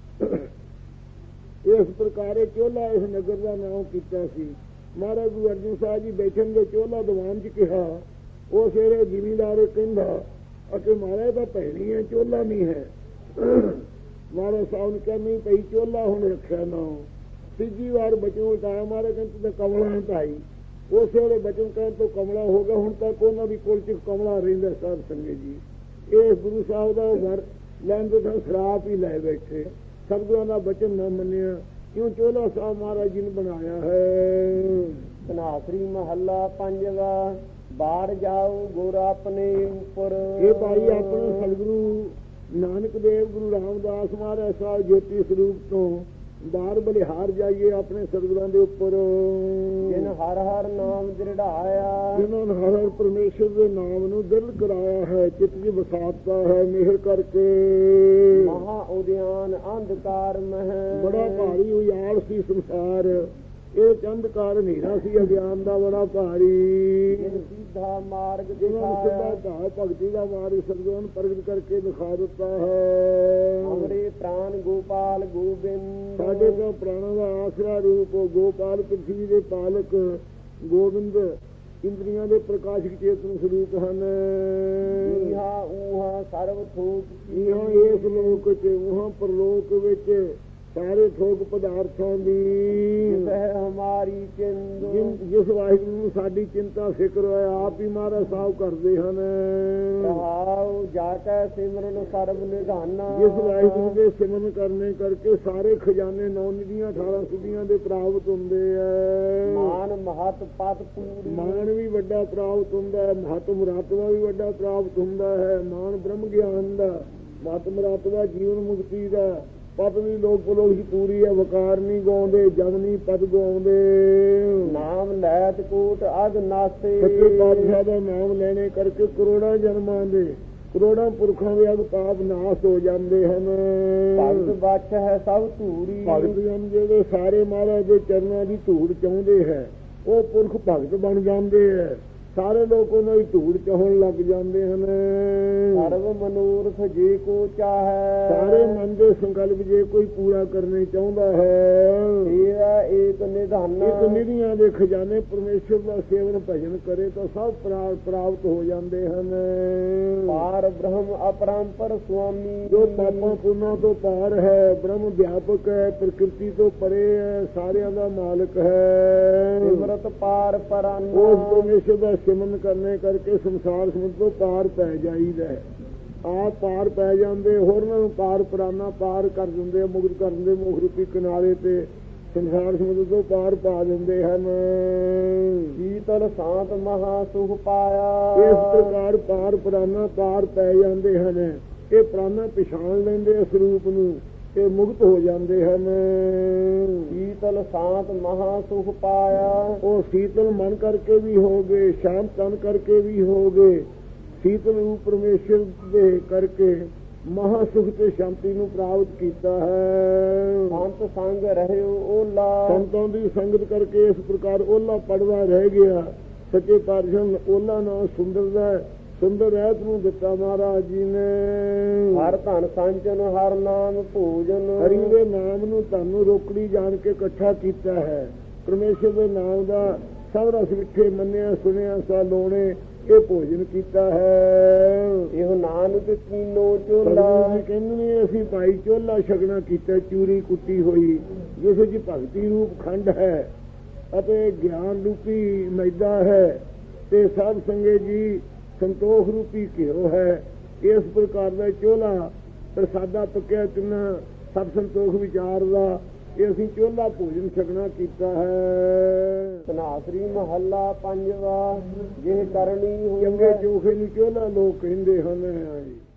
ਇਸ ਪ੍ਰਕਾਰ ਚੋਲਾ ਇਸ ਨਗਰ ਦਾ ਨਾਮ ਕੀਤਾ ਸੀ। ਮਹਾਰਾਜ ਗੁਰੂ ਅਰਜਨ ਸਾਹਿਬ ਜੀ ਬੈਠਣਗੇ ਚੋਲਾ ਦੀਵਾਨ 'ਚ ਕਿਹਾ। ਉਸ ਵੇਲੇ ਜ਼ਿਮੀਂਦਾਰ ਕਹਿੰਦਾ ਅਤੇ ਮਹਾਰਾਜ ਦਾ ਭੈਣੀ ਹੈ ਚੋਲਾ ਨਹੀਂ ਹੈ। ਮਹਾਰਾਜ ਸਾਹਿਬ ਨੇ ਕਿਹਾ ਨਹੀਂ ਭਾਈ ਚੋਲਾ ਹੁਣ ਰੱਖਿਆ ਨਾ। ਤੀਜੀ ਵਾਰ ਬਚਨ ਉਠਾਇਆ। ਮਹਾਰਾਜ ਕਹਿੰਦੇ ਕਮਲਾ ਢਾਈ। ਉਸ ਵੇਲੇ ਬਚਨ ਕਹਿਣ ਤੋਂ ਕਮਲਾ ਹੋ ਗਿਆ। ਹੁਣ ਤੱਕ ਉਹਨਾਂ ਦੀ ਕੋਲ 'ਚ ਕਮਲਾ ਰਹਿੰਦਾ। ਸਾਧ ਸੰਗਤ ਜੀ ਇਹ ਗੁਰੂ ਸਾਹਿਬ ਦਾ ਵਰ ਲੈਂਦੇ ਤਾਂ ਸ਼ਰਾਪ ਹੀ ਲੈ ਬੈਠੇ, ਸਤਿਗੁਰਾਂ ਦਾ ਬਚਨ ਨਾ ਮੰਨਿਆ। ਕਿਉਂ ਚੋਲਾ ਸਾਹਿਬ ਮਹਾਰਾਜ ਜੀ ਨੇ ਬਣਾਇਆ ਹੈ। ਧਨਾਸਰੀ ਮਹੱਲਾ ਪੰਜਵਾ। ਬਾਹਰ ਜਾਓ ਗੁਰ ਆਪਣੇ ਉੱਪਰ। ਇਹ ਭਾਈ ਆਪਣੇ ਸਤਿਗੁਰੂ ਨਾਨਕ ਦੇਵ ਗੁਰੂ ਰਾਮਦਾਸ ਮਹਾਰਾਜ ਸਾਹਿਬ ਜੋਤੀ ਸਰੂਪ ਤੋਂ ਬਾਹਰ ਬਲਿਹਾਰ ਜਾਈਏ ਆਪਣੇ ਸਤਿਗੁਰਾਂ ਦੇ ਉੱਪਰ। ਜਿਨ ਹਰ ਹਰ ਨਾਮ ਦ੍ਰਿੜਾਇਆ। ਜਿਨ੍ਹਾਂ ਨੇ ਹਰ ਹਰ ਪਰਮੇਸ਼ਰ ਦੇ ਨਾਮ ਨੂੰ ਦਿਲ ਕਰਾਇਆ ਹੈ, ਚਿੱਤ 'ਚ ਵਸਾਤਾ ਹੈ ਮਿਹਰ ਕਰਕੇ। ਮਹਾ ਉਦਿਆਨ ਅੰਧਕਾਰ ਮਹਿ। ਬੜਾ ਭਾਰੀ ਉਜਾੜ ਸੀ ਸੰਸਾਰ। ਇਹ ਚੰਦਕਾਰ ਹਨੇਰਾ ਸੀ ਅਗਿਆਨ ਦਾ ਬੜਾ ਭਾਰੀ। ਸਿੱਧਾ ਮਾਰਗ ਦਿਖਾਇਆ। ਸਿੱਧਾ ਭਗਤੀ ਦਾ ਮਾਰਗ ਸਤਿਗੁਰਾਂ ਨੇ ਪ੍ਰਗਟ ਕਰਕੇ ਦਿਖਾ ਦਿੱਤਾ ਹੈ। ਹਮਰੇ ਪ੍ਰਾਨ ਗੋਪਾਲ ਗੋਬਿੰਦ। ਸਾਡੇ ਤੋਂ ਪ੍ਰਾਣਾਂ ਦਾ ਆਸਰਾ ਰੂਪ ਗੋਪਾਲ ਪ੍ਰਿਥਵੀ ਦੇ ਪਾਲਕ ਗੋਬਿੰਦ ਇੰਦਰੀਆਂ ਦੇ ਪ੍ਰਕਾਸ਼ਕ ਚੇਤਨ ਸਰੂਪ ਹਨ। ਇਹਾ ਉਹਾ ਸਰਵ ਥੋਕ। ਇਹਾ ਇਸ ਲੋਕ 'ਚ ਉਹਾਂ ਪਰਲੋਕ ਵਿੱਚ ਸਾਰੇ ਥੋਕ ਪਦਾਰਥਾਂ ਦੀ ਹਮਾਰੀ ਚਿੰਦ। ਜਿਸ ਵਾਹਿਗੁਰੂ ਨੂੰ ਸਾਡੀ ਚਿੰਤਾ ਫਿਕਰ ਹੋਇਆ ਆਪ ਹੀ ਮਹਾਰਾਜ ਸਾਹਿਬ ਕਰਦੇ ਹਨ। ਜਾ ਕੇ ਸਿਮਰਨ ਸਰਬ ਨਿਧਾਨਾ। ਜਿਸ ਵਾਹਿਗੁਰੂ ਦੇ ਸਿਮਰਨ ਕਰਨੇ ਕਰਕੇ ਸਾਰੇ ਖਜ਼ਾਨੇ 9 ਨਿਧੀਆਂ 18 ਸਿੱਧੀਆਂ ਦੇ ਪ੍ਰਾਪਤ ਹੁੰਦੇ ਹੈ। ਮਾਨ ਮਹਤ ਪਤ ਪੂਰੀ। ਮਾਨ ਵੀ ਵੱਡਾ ਪ੍ਰਾਪਤ ਹੁੰਦਾ ਹੈ, ਮਹਤ ਮੁਰਾਤਬਾ ਵੀ ਵੱਡਾ ਪ੍ਰਾਪਤ ਹੁੰਦਾ ਹੈ। ਮਾਨ ਬ੍ਰਹਮ ਗਿਆਨ ਦਾ, ਮਹਤ ਮੁਰਾਤਬਾ ਜੀਵਨ ਮੁਕਤੀ ਦਾ, ਪਤ ਵੀ ਲੋਕ ਪਲੋਕ ਦੀ ਪੂਰੀ ਹੈ। ਵਕਾਰ ਨਹੀਂ ਗਾਉਂਦੇ, ਜਦ ਨਹੀਂ ਪਦ ਗਾਉਂਦੇ। ਨਾਮ ਲੈਤ ਕੋਟ ਅਗ ਨਾਸੇ। ਸੱਚੇ ਪਾਤਸ਼ਾਹ ਦਾ ਨਾਮ ਲੈਣੇ ਕਰਕੇ ਕਰੋੜਾਂ ਜਨਮਾਂ ਦੇ ਕਰੋੜਾਂ ਪੁਰਖਾਂ ਦੇ ਅਗ ਪਾਪ ਨਾਸ ਹੋ ਜਾਂਦੇ ਹਨ। ਭਗਤ ਬਚ ਹੈ ਸਭ ਧੂੜੀ। ਭਗਤ ਜਨ ਜਿਹੜੇ ਸਾਰੇ ਮਹਾਰਾਜ ਦੇ ਚਰਨਾਂ ਦੀ ਧੂੜ ਚਾਹੁੰਦੇ ਹੈ ਉਹ ਪੁਰਖ ਭਗਤ ਬਣ ਜਾਂਦੇ ਹੈ। ਸਾਰੇ ਲੋਕ ਉਹਨਾਂ ਦੀ ਧੂੜ ਚਾਹਣ ਲੱਗ ਜਾਂਦੇ ਹਨ। ਸਰਵ ਮਨੋਰਥ ਜੇ ਕੋ ਚਾਹੈ। ਸਾਰੇ ਮਨ ਦੇ ਸੰਕਲਪ ਜੇ ਕੋਈ ਪੂਰਾ ਕਰਨੇ ਚਾਹੁੰਦਾ ਹੈ। ਏਕ ਨਿਧਾਨਾ। ਇੱਕ ਨਿਧੀਆਂ ਦੇ ਖਜ਼ਾਨੇ ਪਰਮੇਸ਼ਰ ਦਾ ਸੇਵਨ ਭਜਨ ਕਰੇ ਤਾਂ ਸਭ ਪ੍ਰਾਪਤ ਹੋ ਜਾਂਦੇ ਹਨ। ਪਾਰ ਬ੍ਰਹਮ ਅਪਰੰਪਰ ਸੁਆਮੀ। ਜੋ ਪਾਪਾਂ ਪੁੰਨਾਂ ਤੋਂ ਪਾਰ ਹੈ, ਬ੍ਰਹਮ ਵਿਆਪਕ ਹੈ, ਪ੍ਰਕਿਰਤੀ ਤੋਂ ਪਰੇ ਹੈ, ਸਾਰਿਆਂ ਦਾ ਮਾਲਕ ਹੈ। ਸਿਮਰਤ ਪਾਰ ਪਰਾਨਾ। ਉਸ ਪਰਮੇਸ਼ਰ ਦਾ ਸਿਮਰਨ ਕਰਨੇ ਕਰਕੇ ਸੰਸਾਰ ਸਮੁੰਦਰ ਤੋਂ ਪਾਰ ਪੈ ਜਾਈਦਾ। ਆਪ ਪਾਰ ਪੈ ਜਾਂਦੇ, ਹੋਰਨਾਂ ਨੂੰ ਪਾਰ ਪਰਾਨਾ ਪਾਰ ਕਰ ਦਿੰਦੇ, ਮੁਕਤ ਕਰ ਦਿੰਦੇ। ਮੁਖ ਰੂਪੀ ਕਿਨਾਰੇ ਤੇ ਸੰਸਾਰ ਸਮੁੰਦਰ ਤੋਂ ਪਾਰ ਪਾ ਦਿੰਦੇ ਹਨ। ਸ਼ੀਤਲ ਸ਼ਾਂਤ ਮਹਾ ਸੁਖ ਪਾਇਆ। ਇਸ ਪ੍ਰਕਾਰ ਪਾਰ ਪਰਾਨਾ ਪਾਰ ਪੈ ਜਾਂਦੇ ਹਨ। ਇਹ ਪ੍ਰਾਨਾ ਪਛਾਣ ਲੈਂਦੇ ਇਸ ਰੂਪ ਨੂੰ, ਇਹ ਮੁਕਤ ਹੋ ਜਾਂਦੇ ਹਨ। ਸ਼ੀਤਲ ਸ਼ਾਂਤ ਮਹਾ ਸੁਖ ਪਾਇਆ। ਉਹ ਸ਼ੀਤਲ ਮਨ ਕਰਕੇ ਵੀ ਹੋ ਗਏ, ਸ਼ਾਂਤ ਤਨ ਕਰਕੇ ਵੀ ਹੋ ਗਏ। ਸ਼ੀਤਲ ਰੂਪ ਪਰਮੇਸ਼ਰ ਦੇ ਕਰਕੇ ਮਹਾ ਸੁਖ ਤੇ ਸ਼ਾਂਤੀ ਨੂੰ ਪ੍ਰਾਪਤ ਕੀਤਾ ਹੈ। ਸੰਤ ਸੰਗ ਰਹਿਓ ਓਲਾ, ਸੰਤਾਂ ਦੀ ਸੰਗਤ ਕਰਕੇ ਇਸ ਪ੍ਰਕਾਰ ਓਲਾ ਪੜਵਾ ਰਹਿ ਗਿਆ। ਸੱਚੇ ਪਾਤਸ਼ਾਹ ਨੇ ਓਲਾ ਨਾਮ ਸੁੰਦਰ ਦਾ ਸੁੰਦਰ ਰਹਿਤ ਨੂੰ ਦਿੱਤਾ ਮਹਾਰਾਜ ਜੀ ਨੇ। ਹਰ ਧਨ ਸੰਚਨ ਹਰ ਨਾਮ ਭੋਜਨ, ਹਰੀ ਦੇ ਨਾਮ ਨੂੰ ਤੁਹਾਨੂੰ ਰੋਕੜੀ ਜਾਣ ਕੇ ਇਕੱਠਾ ਕੀਤਾ ਹੈ। ਪਰਮੇਸ਼ਰ ਦੇ ਨਾਮ ਦਾ ਸਭ ਰਸ ਵਿਖੇ ਮੰਨਿਆ ਸੁਣਿਆ ਸਾ ਲੋਣੇ ਇਹ ਭੋਜਨ ਕੀਤਾ ਹੈ। ਇਹੋ ਨਾਨਕ ਕੀਨੋ ਝੋਲਾ, ਕਹਿੰਦੇ ਨੇ ਅਸੀਂ ਭਾਈ ਝੋਲਾ ਛਕਣਾ ਕੀਤਾ, ਚੂਰੀ ਕੁੱਟੀ ਹੋਈ ਜਿਸ ਵਿੱਚ ਭਗਤੀ ਰੂਪ ਖੰਡ ਹੈ ਅਤੇ ਗਿਆਨ ਰੂਪੀ ਮੈਦਾ ਹੈ ਤੇ ਸਾਧ ਸੰਗੇ ਜੀ ਸੰਤੋਖ ਰੂਪੀ ਘਿਓ ਹੈ। ਇਸ ਪ੍ਰਕਾਰ ਦਾ ਝੋਲਾ ਪ੍ਰਸਾਦਾ ਪੱਕਿਆ ਚੁੰਨਾ ਸਭ ਸੰਤੋਖ ਵਿਚਾਰ ਦਾ ਇਹ ਅਸੀਂ ਝੋਲਾ ਭੋਜਨ ਛਕਣਾ ਕੀਤਾ ਹੈ। ਤਨਾਸਰੀ ਮਹੱਲਾ ਪੰਜਵਾ, ਜਿਹ ਕਰਨੀ ਹੋਵੇ ਚੰਗੇ ਚੋਖੇ ਨੂੰ ਝੋਲਾ ਲੋਕ ਕਹਿੰਦੇ ਹਨ।